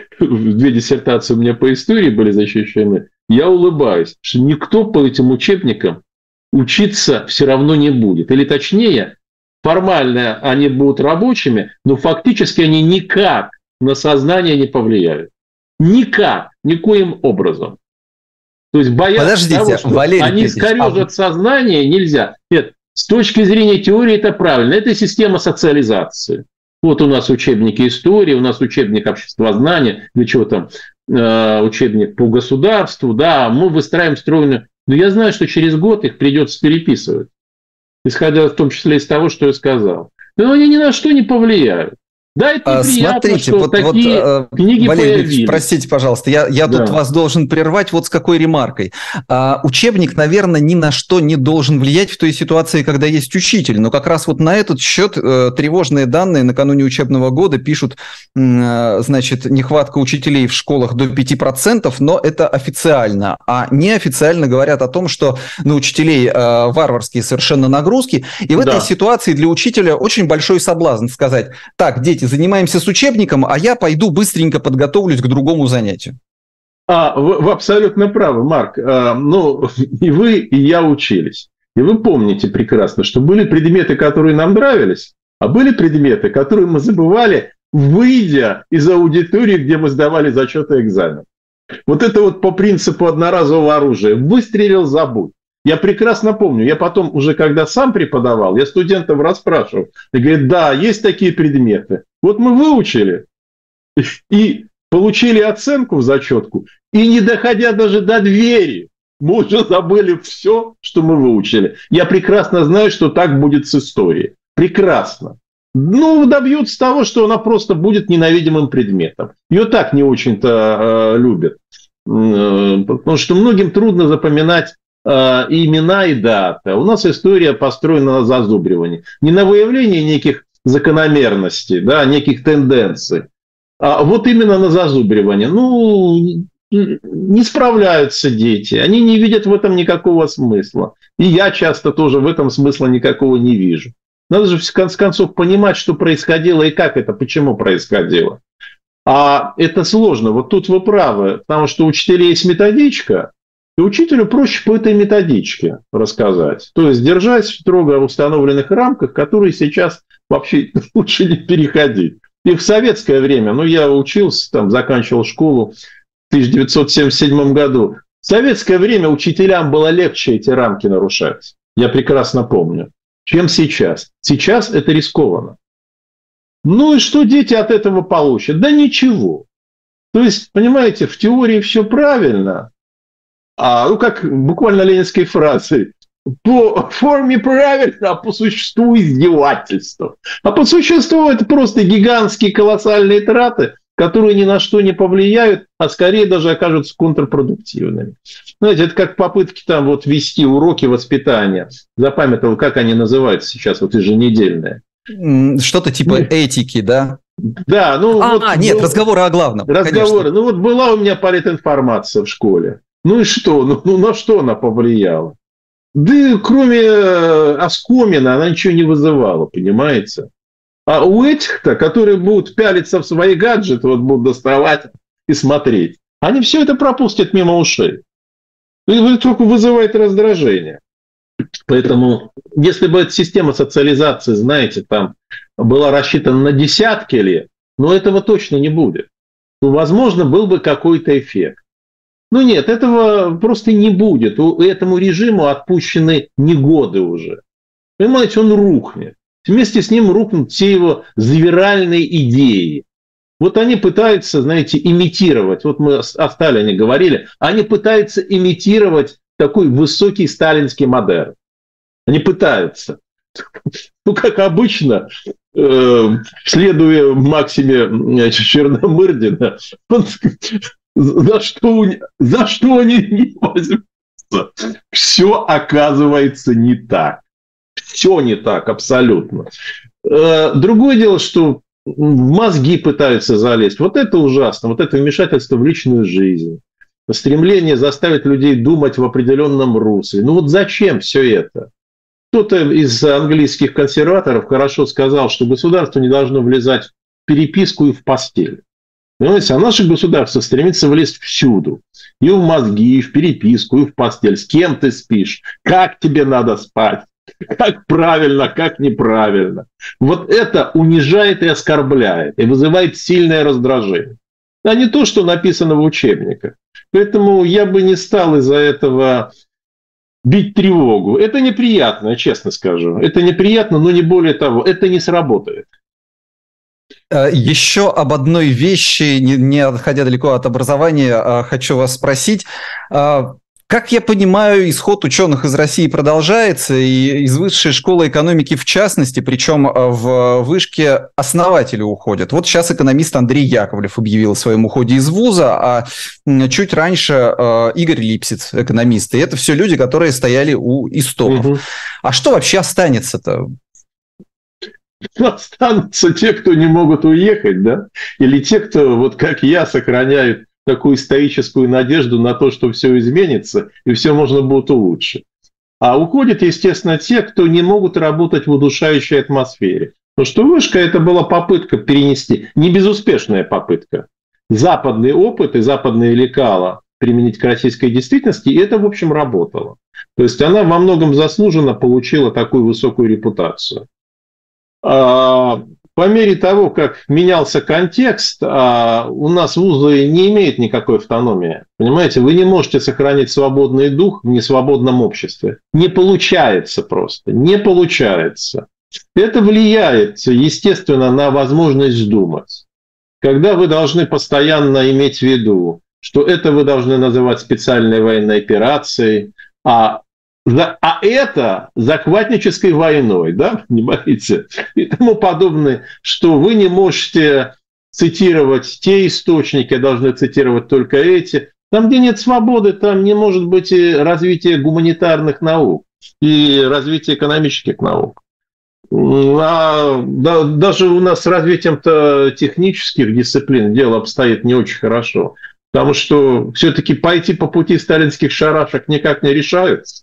2 диссертации у меня по истории были защищены, я улыбаюсь, что никто по этим учебникам учиться все равно не будет. Или точнее, формально они будут рабочими, но фактически они никак на сознание не повлияют. Никак, никоим образом. То есть бояться того, что Валерий они искорежат сознание, нельзя. Нет, с точки зрения теории это правильно. Это система социализации. Вот у нас учебники истории, у нас учебник обществознания, для чего там учебник по государству, да, мы выстраиваем стройную. Но я знаю, что через год их придется переписывать, исходя в том числе из того, что я сказал. Но они ни на что не повлияют. Да, это неприятно, смотрите, что такие книги Валерий появились. Простите, пожалуйста, я тут вас должен прервать вот с какой ремаркой. Учебник, наверное, ни на что не должен влиять в той ситуации, когда есть учитель. Но как раз вот на этот счет тревожные данные накануне учебного года пишут, значит, нехватка учителей в школах до 5%, но это официально. А неофициально говорят о том, что на учителей варварские совершенно нагрузки. И в этой ситуации для учителя очень большой соблазн сказать: так, дети, занимаемся с учебником, а я пойду быстренько подготовлюсь к другому занятию. Вы абсолютно правы, Марк. Ну, и вы, и я учились. И вы помните прекрасно, что были предметы, которые нам нравились, а были предметы, которые мы забывали, выйдя из аудитории, где мы сдавали зачеты и экзамен. Вот это вот по принципу одноразового оружия. Выстрелил, забудь. Я прекрасно помню, я потом уже, когда сам преподавал, я студентов расспрашивал. И говорят, да, есть такие предметы. Вот мы выучили и получили оценку в зачетку, и не доходя даже до двери, мы уже забыли все, что мы выучили. Я прекрасно знаю, что так будет с историей. Прекрасно. Ну, добьются того, что она просто будет ненавидимым предметом. Ее так не очень-то любят. Потому что многим трудно запоминать имена и даты. У нас история построена на зазубривании. Не на выявлении неких закономерностей, да, неких тенденций, а вот именно на зазубривании. Ну, не справляются дети, они не видят в этом никакого смысла. И я часто тоже в этом смысла никакого не вижу. Надо же, в конце концов, понимать, что происходило и как это, почему происходило. А это сложно. Вот тут вы правы, потому что у учителей есть методичка, и учителю проще по этой методичке рассказать. То есть держась в строго установленных рамках, которые сейчас вообще лучше не переходить. И в советское время, ну, я учился, там, заканчивал школу в 1977 году. В советское время учителям было легче эти рамки нарушать. Я прекрасно помню. Чем сейчас. Сейчас это рискованно. Ну и что дети от этого получат? Да ничего. То есть, понимаете, в теории все правильно. Ну, как буквально ленинской фразой. По форме правильно, а по существу издевательство. А по существу это просто гигантские колоссальные траты, которые ни на что не повлияют, а скорее даже окажутся контрпродуктивными. Знаете, это как попытки там вот вести уроки воспитания. Запамятовал, как они называются сейчас, вот еженедельные. Что-то типа этики, да? Да, нет, разговоры о главном. Разговоры. Конечно. Была у меня политинформация в школе. Ну и что? На что она повлияла? Да кроме оскомина она ничего не вызывала, понимаете? А у этих-то, которые будут пялиться в свои гаджеты, вот будут доставать и смотреть, они все это пропустят мимо ушей. Это только вызывает раздражение. Поэтому, если бы эта система социализации, знаете, там была рассчитана на десятки лет, но этого точно не будет. Возможно, был бы какой-то эффект. Но нет, этого просто не будет. Этому режиму отпущены не годы уже. Понимаете, он рухнет. Вместе с ним рухнут все его завиральные идеи. Вот они пытаются, знаете, имитировать. Вот мы о Сталине говорили. Они пытаются имитировать такой высокий сталинский модерн. Они пытаются. Как обычно, следуя максиме Черномырдина, за что они не возьмутся? Все оказывается не так. Все не так, абсолютно. Другое дело, что в мозги пытаются залезть. Вот это ужасно. Вот это вмешательство в личную жизнь. Стремление заставить людей думать в определенном русле. Ну вот зачем все это? Кто-то из английских консерваторов хорошо сказал, что государство не должно влезать в переписку и в постель. Понимаете, а наше государство стремится влезть всюду. И в мозги, и в переписку, и в постель. С кем ты спишь? Как тебе надо спать? Как правильно, как неправильно. Вот это унижает и оскорбляет, и вызывает сильное раздражение. А не то, что написано в учебниках. Поэтому я бы не стал из-за этого бить тревогу. Это неприятно, я честно скажу. Это неприятно, но не более того. Это не сработает. Еще об одной вещи, не отходя далеко от образования, хочу вас спросить. Как я понимаю, исход ученых из России продолжается, и из высшей школы экономики в частности, причем в вышке основатели уходят. Вот сейчас экономист Андрей Яковлев объявил о своем уходе из вуза, а чуть раньше Игорь Липсиц, экономист. И это все люди, которые стояли у истоков. Угу. А что вообще останется-то? Останутся те, кто не могут уехать, да? Или те, кто, вот как я, сохраняют такую стоическую надежду на то, что все изменится и все можно будет улучшить. А уходят, естественно, те, кто не могут работать в удушающей атмосфере. Потому что вышка – это была попытка перенести, не безуспешная попытка, западный опыт и западные лекала применить к российской действительности, и это, в общем, работало. То есть она во многом заслуженно получила такую высокую репутацию. По мере того, как менялся контекст, у нас вузы не имеют никакой автономии. Понимаете, вы не можете сохранить свободный дух в несвободном обществе. Не получается просто, не получается. Это влияет, естественно, на возможность думать. Когда вы должны постоянно иметь в виду, что это вы должны называть специальной военной операцией, а это захватнической войной, да, понимаете, и тому подобное, что вы не можете цитировать те источники, должны цитировать только эти. Там, где нет свободы, там не может быть и развития гуманитарных наук, и развития экономических наук. Даже у нас с развитием-то технических дисциплин дело обстоит не очень хорошо, потому что все-таки пойти по пути сталинских шарашек никак не решаются.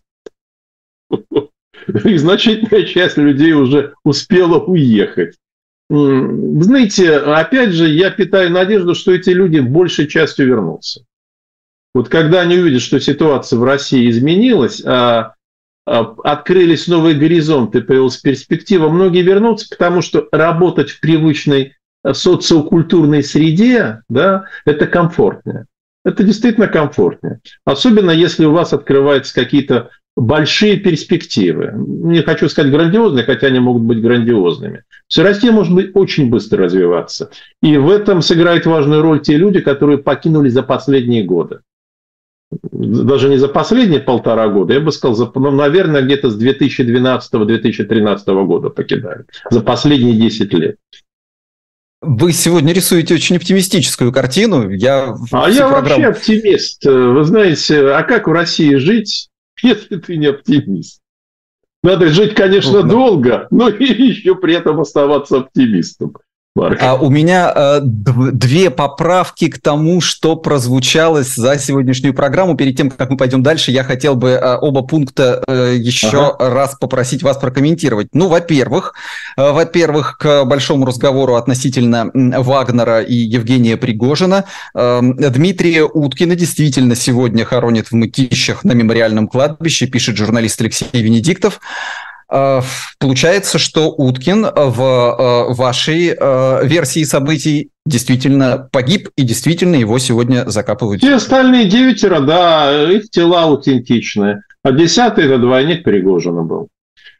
И значительная часть людей уже успела уехать. Знаете, опять же, я питаю надежду, что эти люди большей частью вернутся. Вот когда они увидят, что ситуация в России изменилась, открылись новые горизонты, появилась перспектива, многие вернутся, потому что работать в привычной социокультурной среде, да, это комфортнее. Это действительно комфортнее. Особенно, если у вас открываются какие-то большие перспективы. Не хочу сказать грандиозные, хотя они могут быть грандиозными. Все Россия может быть очень быстро развиваться. И в этом сыграют важную роль те люди, которые покинули за последние годы. Даже не за последние 1,5 года, я бы сказал, наверное, где-то с 2012-2013 года покидали. За последние 10 лет. Вы сегодня рисуете очень оптимистическую картину. Я вообще оптимист. Вы знаете, а как в России жить, если ты не оптимист? Надо жить, конечно, долго, но и еще при этом оставаться оптимистом. У меня две поправки к тому, что прозвучало за сегодняшнюю программу. Перед тем, как мы пойдем дальше, я хотел бы оба пункта еще раз попросить вас прокомментировать. Ну, во-первых, к большому разговору относительно Вагнера и Евгения Пригожина. Дмитрия Уткина действительно сегодня хоронят в Мытищах на мемориальном кладбище, пишет журналист Алексей Венедиктов. Получается, что Уткин в вашей версии событий действительно погиб, и действительно его сегодня закапывают. Все остальные 9, да, их тела аутентичные. А 10-й это двойник Пригожина был.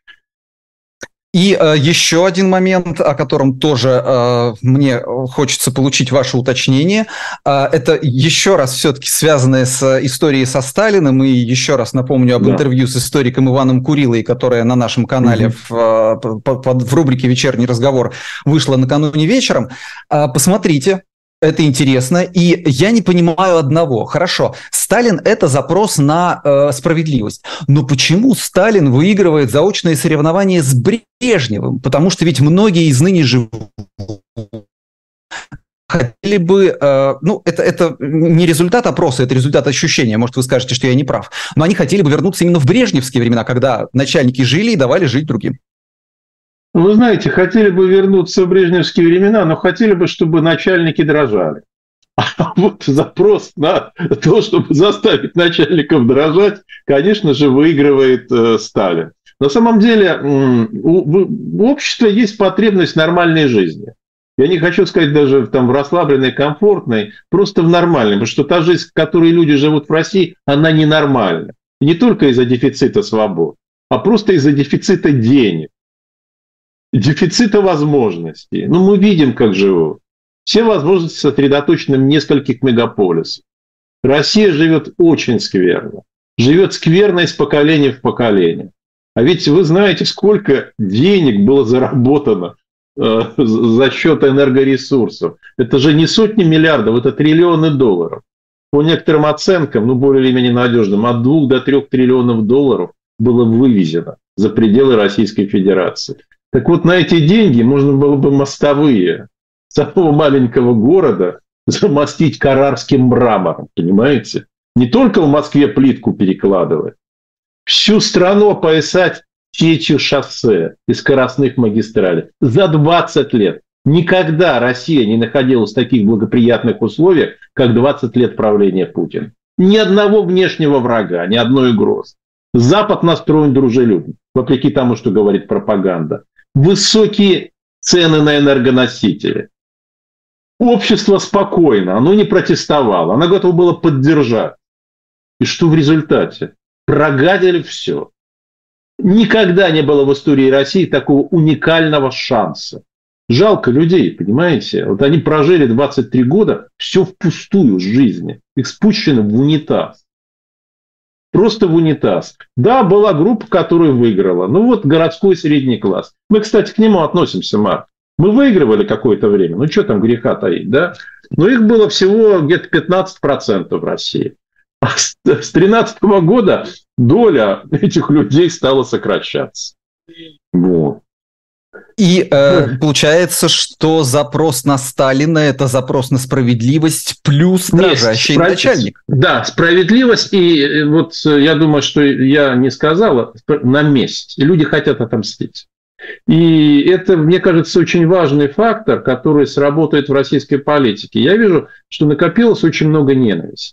И еще один момент, о котором тоже мне хочется получить ваше уточнение. Это еще раз все-таки связанное с историей со Сталиным. И еще раз напомню об интервью с историком Иваном Курилой, которое на нашем канале в рубрике «Вечерний разговор» вышло накануне вечером. Посмотрите. Это интересно, и я не понимаю одного. Хорошо, Сталин – это запрос на справедливость. Но почему Сталин выигрывает заочные соревнования с Брежневым? Потому что ведь многие из ныне живых хотели бы... это не результат опроса, это результат ощущения. Может, вы скажете, что я не прав. Но они хотели бы вернуться именно в брежневские времена, когда начальники жили и давали жить другим. Вы знаете, хотели бы вернуться в брежневские времена, но хотели бы, чтобы начальники дрожали. А вот запрос на то, чтобы заставить начальников дрожать, конечно же, выигрывает Сталин. На самом деле у общества есть потребность в нормальной жизни. Я не хочу сказать даже в расслабленной, комфортной, просто в нормальной. Потому что та жизнь, в которой люди живут в России, она ненормальна. И не только из-за дефицита свобод, а просто из-за дефицита денег. Дефицита возможностей. Мы видим, как живут. Все возможности сосредоточены в нескольких мегаполисах. Россия живет очень скверно. Живет скверно из поколения в поколение. А ведь вы знаете, сколько денег было заработано за счет энергоресурсов. Это же не сотни миллиардов, это триллионы долларов. По некоторым оценкам, более или менее надежным, от 2 до 3 триллионов долларов было вывезено за пределы Российской Федерации. Так вот, на эти деньги можно было бы мостовые самого маленького города замостить каррарским мрамором, понимаете? Не только в Москве плитку перекладывать, всю страну опоясать сетью шоссе и скоростных магистралей. За 20 лет никогда Россия не находилась в таких благоприятных условиях, как 20 лет правления Путина. Ни одного внешнего врага, ни одной угрозы. Запад настроен дружелюбно, вопреки тому, что говорит пропаганда. Высокие цены на энергоносители. Общество спокойно, оно не протестовало, оно готово было поддержать. И что в результате? Прогадили все. Никогда не было в истории России такого уникального шанса. Жалко людей, понимаете? Вот они прожили 23 года, все впустую с жизни. Их спущено в унитаз. Просто в унитаз. Да, была группа, которая выиграла. Городской средний класс. Мы, кстати, к нему относимся, Марк. Мы выигрывали какое-то время. Что там греха таить, да? Но их было всего где-то 15% в России. А с 2013 года доля этих людей стала сокращаться. Вот. И получается, что запрос на Сталина – это запрос на справедливость плюс дрожащий начальник. Да, справедливость. И я думаю, что я не сказала, на месть. Люди хотят отомстить. И это, мне кажется, очень важный фактор, который сработает в российской политике. Я вижу, что накопилось очень много ненависти.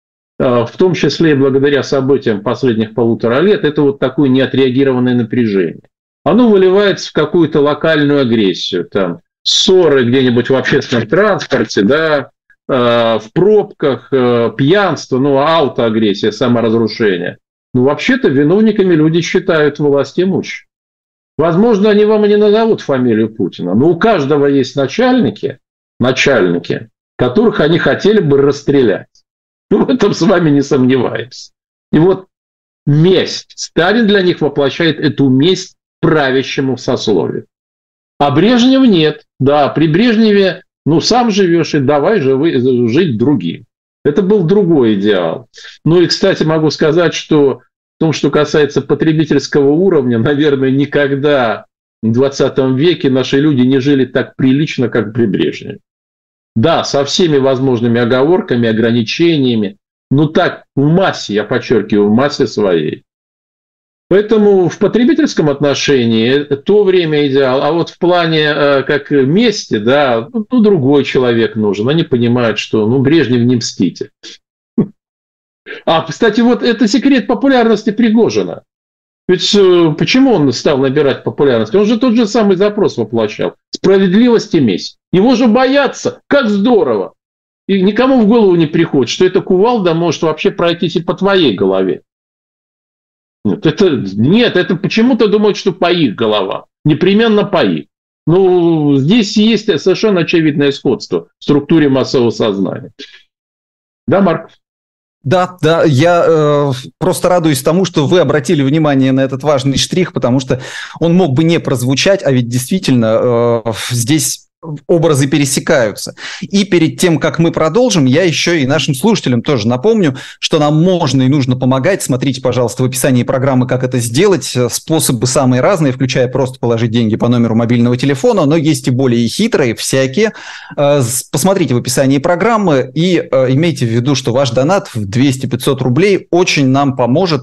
В том числе и благодаря событиям последних 1,5 лет. Это такое неотреагированное напряжение. Оно выливается в какую-то локальную агрессию. Ссоры где-нибудь в общественном транспорте, да, в пробках, пьянство, аутоагрессия, саморазрушение. Вообще-то виновниками люди считают власть имущих. Возможно, они вам и не назовут фамилию Путина, но у каждого есть начальники, которых они хотели бы расстрелять. В этом с вами не сомневаемся. И месть. Сталин для них воплощает эту месть правящему сословию. А Брежнев нет. Да, при Брежневе, сам живешь и давай жить другим. Это был другой идеал. Ну и, кстати, могу сказать, что в том, что касается потребительского уровня, наверное, никогда в 20 веке наши люди не жили так прилично, как при Брежневе. Да, со всеми возможными оговорками, ограничениями, но так в массе, я подчеркиваю, в массе своей. Поэтому в потребительском отношении то время идеал, а вот в плане как мести, да, другой человек нужен. Они понимают, что Брежнев не мститель. А, кстати, вот это секрет популярности Пригожина. Ведь почему он стал набирать популярность? Он же тот же самый запрос воплощал. Справедливость и месть. Его же боятся. Как здорово. И никому в голову не приходит, что эта кувалда может вообще пройтись и по твоей голове. Нет, это почему-то думают, что по их головам. Непременно по их. Здесь есть совершенно очевидное сходство в структуре массового сознания. Да, Марк? Да, я просто радуюсь тому, что вы обратили внимание на этот важный штрих, потому что он мог бы не прозвучать, а ведь действительно здесь образы пересекаются. И перед тем, как мы продолжим, я еще и нашим слушателям тоже напомню, что нам можно и нужно помогать. Смотрите, пожалуйста, в описании программы, как это сделать. Способы самые разные, включая просто положить деньги по номеру мобильного телефона, но есть и более хитрые, всякие. Посмотрите в описании программы и имейте в виду, что ваш донат в 200-500 рублей очень нам поможет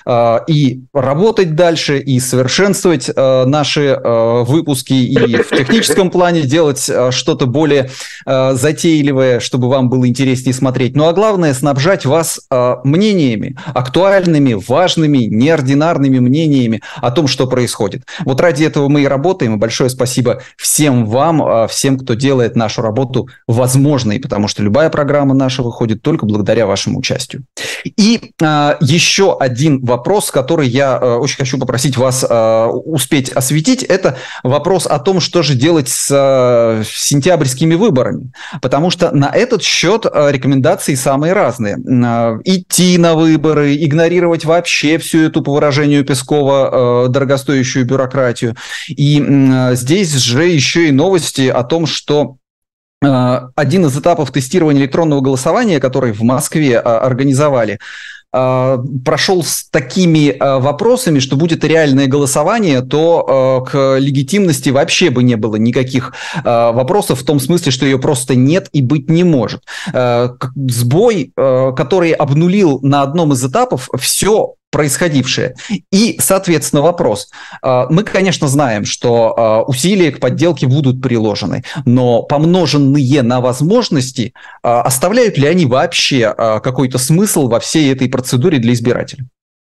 и работать дальше, и совершенствовать наши выпуски, и в техническом плане делать что-то более затейливое, чтобы вам было интереснее смотреть. Ну а главное, снабжать вас мнениями, актуальными, важными, неординарными мнениями о том, что происходит. Вот ради этого мы и работаем. И большое спасибо всем вам, всем, кто делает нашу работу возможной, потому что любая программа наша выходит только благодаря вашему участию. И еще один вопрос, который я очень хочу попросить вас успеть осветить, это вопрос о том, что же делать с сентябрьскими выборами, потому что на этот счет рекомендации самые разные. Идти на выборы, игнорировать вообще всю эту, по выражению Пескова, дорогостоящую бюрократию. И здесь же еще и новости о том, что один из этапов тестирования электронного голосования, который в Москве организовали, прошел с такими вопросами, что будет реальное голосование, то к легитимности вообще бы не было никаких вопросов в том смысле, что ее просто нет и быть не может. Сбой, который обнулил на одном из этапов все происходившее. И, соответственно, вопрос. Мы, конечно, знаем, что усилия к подделке будут приложены, но помноженные на возможности, оставляют ли они вообще какой-то смысл во всей этой процедуре для избирателя?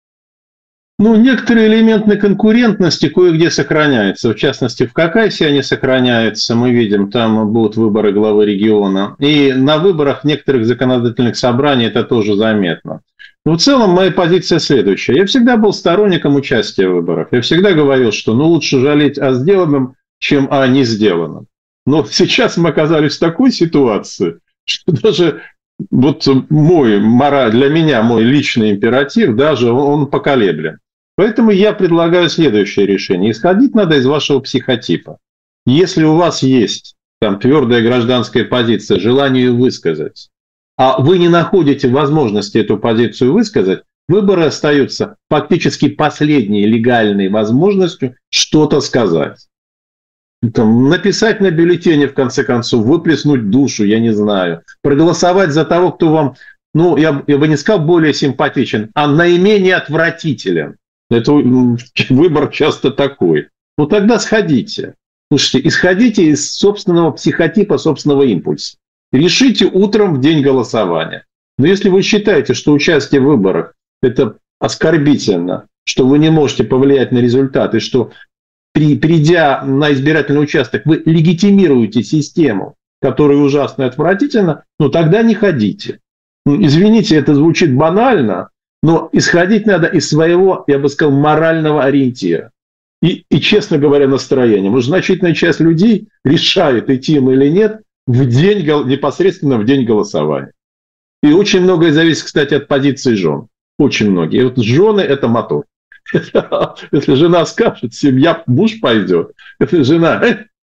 Некоторые элементы конкурентности кое-где сохраняются. В частности, в Хакасии они сохраняются. Мы видим, там будут выборы главы региона. И на выборах некоторых законодательных собраний это тоже заметно. Но в целом моя позиция следующая. Я всегда был сторонником участия в выборах. Я всегда говорил, что лучше жалеть о сделанном, чем о не сделанном. Но сейчас мы оказались в такой ситуации, что даже для меня мой личный императив, даже он поколеблен. Поэтому я предлагаю следующее решение. Исходить надо из вашего психотипа. Если у вас есть твердая гражданская позиция, желание ее высказать, а вы не находите возможности эту позицию высказать, выборы остаются фактически последней легальной возможностью что-то сказать. Написать на бюллетене, в конце концов, выплеснуть душу, я не знаю. Проголосовать за того, кто вам, я бы не сказал более симпатичен, а наименее отвратителен. Это выбор часто такой. Тогда сходите. Слушайте, исходите из собственного психотипа, собственного импульса. Решите утром в день голосования. Но если вы считаете, что участие в выборах – это оскорбительно, что вы не можете повлиять на результат, и что, придя на избирательный участок, вы легитимируете систему, которая ужасно и отвратительна, тогда не ходите. Извините, это звучит банально, но исходить надо из своего, я бы сказал, морального ориентира. И честно говоря, настроения. Значительная часть людей решает, идти им или нет, непосредственно в день голосования. И очень многое зависит, кстати, от позиции жен. Очень многие. И жены – это мотор. Если жена скажет, семья, муж пойдет. Если жена,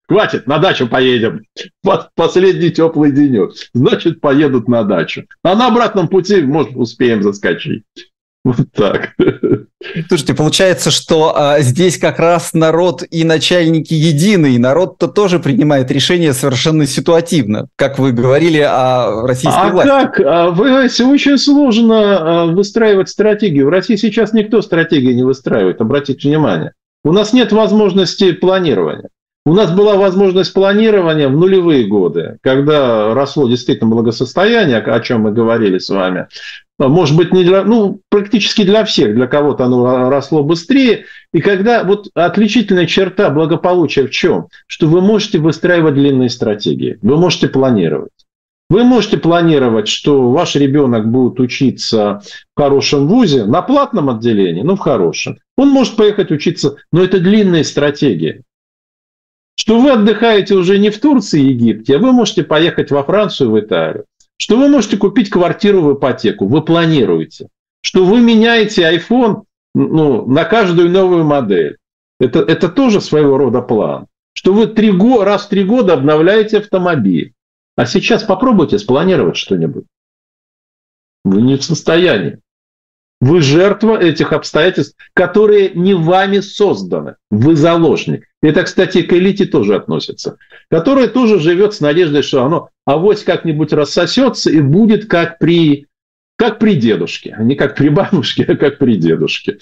Хватит, на дачу поедем. Последний теплый денек. Значит, поедут на дачу. А на обратном пути, может, успеем заскочить. Вот так. Слушайте, получается, что здесь как раз народ и начальники едины, и народ-то тоже принимает решения совершенно ситуативно, как вы говорили о российской власти. Как? Очень сложно выстраивать стратегию. В России сейчас никто стратегии не выстраивает, обратите внимание. У нас нет возможности планирования. У нас была возможность планирования в нулевые годы, когда росло действительно благосостояние, о чем мы говорили с вами. Может быть, не для, практически для всех, для кого-то оно росло быстрее. И когда вот отличительная черта благополучия в чем? Что вы можете выстраивать длинные стратегии, вы можете планировать. Вы можете планировать, что ваш ребенок будет учиться в хорошем вузе, на платном отделении, в хорошем. Он может поехать учиться, но это длинные стратегии. Что вы отдыхаете уже не в Турции и Египте, а вы можете поехать во Францию, в Италию. Что вы можете купить квартиру в ипотеку, вы планируете. Что вы меняете iPhone на каждую новую модель. Это тоже своего рода план. Что вы раз в 3 года обновляете автомобиль. А сейчас попробуйте спланировать что-нибудь. Вы не в состоянии. Вы жертва этих обстоятельств, которые не вами созданы. Вы заложник. Это, кстати, к элите тоже относится. Которая тоже живет с надеждой, что оно авось как-нибудь рассосется и будет как при дедушке. Не как при бабушке, а как при дедушке.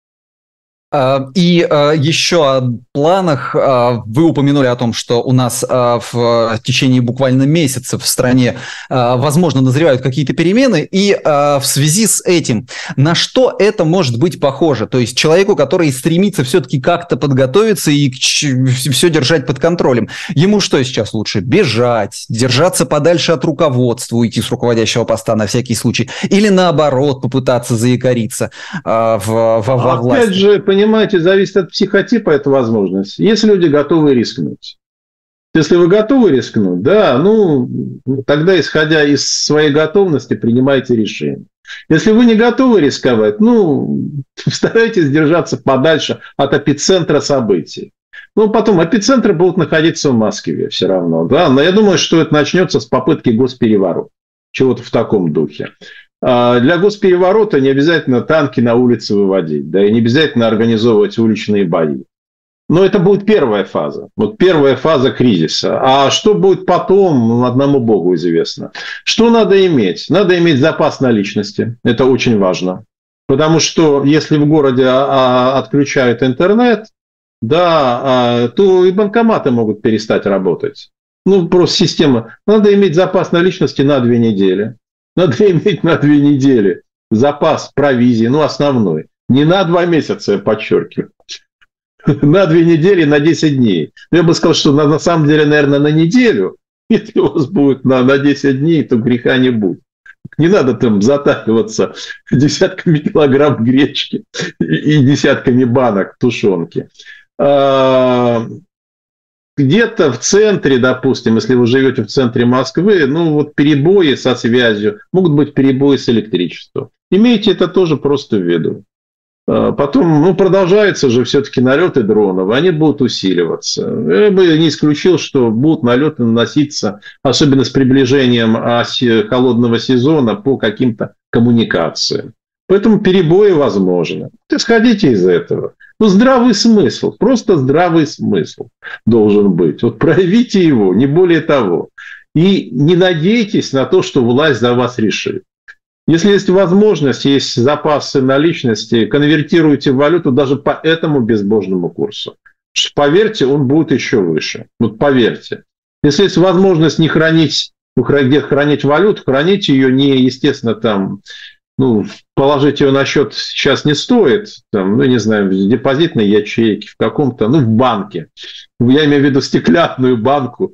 И еще о планах. Вы упомянули о том, что у нас в течение буквально месяца в стране, возможно, назревают какие-то перемены. И в связи с этим, на что это может быть похоже? То есть человеку, который стремится все-таки как-то подготовиться и все держать под контролем, ему что сейчас лучше? Бежать, держаться подальше от руководства, уйти с руководящего поста на всякий случай? Или наоборот, попытаться заякориться во власти? Опять же, понимаете, зависит от психотипа эта возможность. Есть люди, готовые рискнуть. Если вы готовы рискнуть, да, тогда, исходя из своей готовности, принимайте решение. Если вы не готовы рисковать, старайтесь держаться подальше от эпицентра событий. Потом эпицентры будут находиться в Москве все равно. Да? Но я думаю, что это начнется с попытки госпереворота. Чего-то в таком духе. Для госпереворота не обязательно танки на улице выводить, да, и не обязательно организовывать уличные бои. Но это будет первая фаза. Вот первая фаза кризиса. А что будет потом, одному Богу известно. Что надо иметь? Надо иметь запас наличности. Это очень важно. Потому что если в городе отключают интернет, да, то и банкоматы могут перестать работать. Просто система. Надо иметь запас наличности на 2 недели. Надо иметь на 2 недели запас провизии, основной. Не на 2 месяца, я подчеркиваю. На 2 недели, на 10 дней. Я бы сказал, что на самом деле, наверное, на неделю. Если у вас будет на 10 дней, то греха не будет. Не надо там затариваться десятками килограмм гречки и десятками банок тушенки. Где-то в центре, допустим, если вы живете в центре Москвы, перебои со связью, могут быть перебои с электричеством. Имейте это тоже просто в виду. Потом, продолжаются же все-таки налеты дронов, они будут усиливаться. Я бы не исключил, что будут налеты наноситься, особенно с приближением холодного сезона, по каким-то коммуникациям. Поэтому перебои возможны. Исходите из этого. Здравый смысл, просто здравый смысл должен быть. Проявите его, не более того. И не надейтесь на то, что власть за вас решит. Если есть возможность, есть запасы наличности, конвертируйте в валюту даже по этому безбожному курсу. Поверьте, он будет еще выше. Поверьте. Если есть возможность не хранить, где хранить валюту, храните ее не, естественно, там... положить ее на счет сейчас не стоит, не знаю, в депозитной ячейке, в каком-то, в банке. Я имею в виду стеклянную банку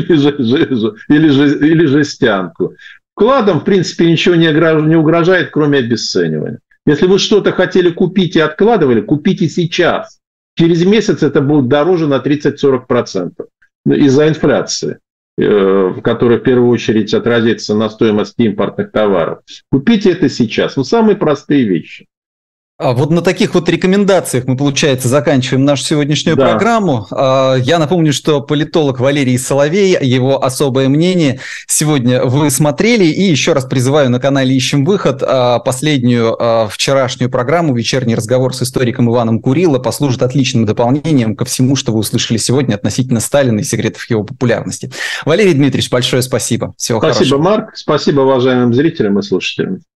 или жестянку. Вкладом, в принципе, ничего не угрожает, кроме обесценивания. Если вы что-то хотели купить и откладывали, купите сейчас. Через месяц это будет дороже на 30-40% из-за инфляции, которая в первую очередь отразится на стоимости импортных товаров. Купите это сейчас. Самые простые вещи. Вот на таких вот рекомендациях мы, получается, заканчиваем нашу сегодняшнюю программу. Я напомню, что политолог Валерий Соловей, его особое мнение сегодня вы смотрели. И еще раз призываю на канале «Ищем выход» последнюю вчерашнюю программу «Вечерний разговор» с историком Иваном Курило послужит отличным дополнением ко всему, что вы услышали сегодня относительно Сталина и секретов его популярности. Валерий Дмитриевич, большое спасибо. Всего хорошего. Спасибо, Марк. Спасибо уважаемым зрителям и слушателям.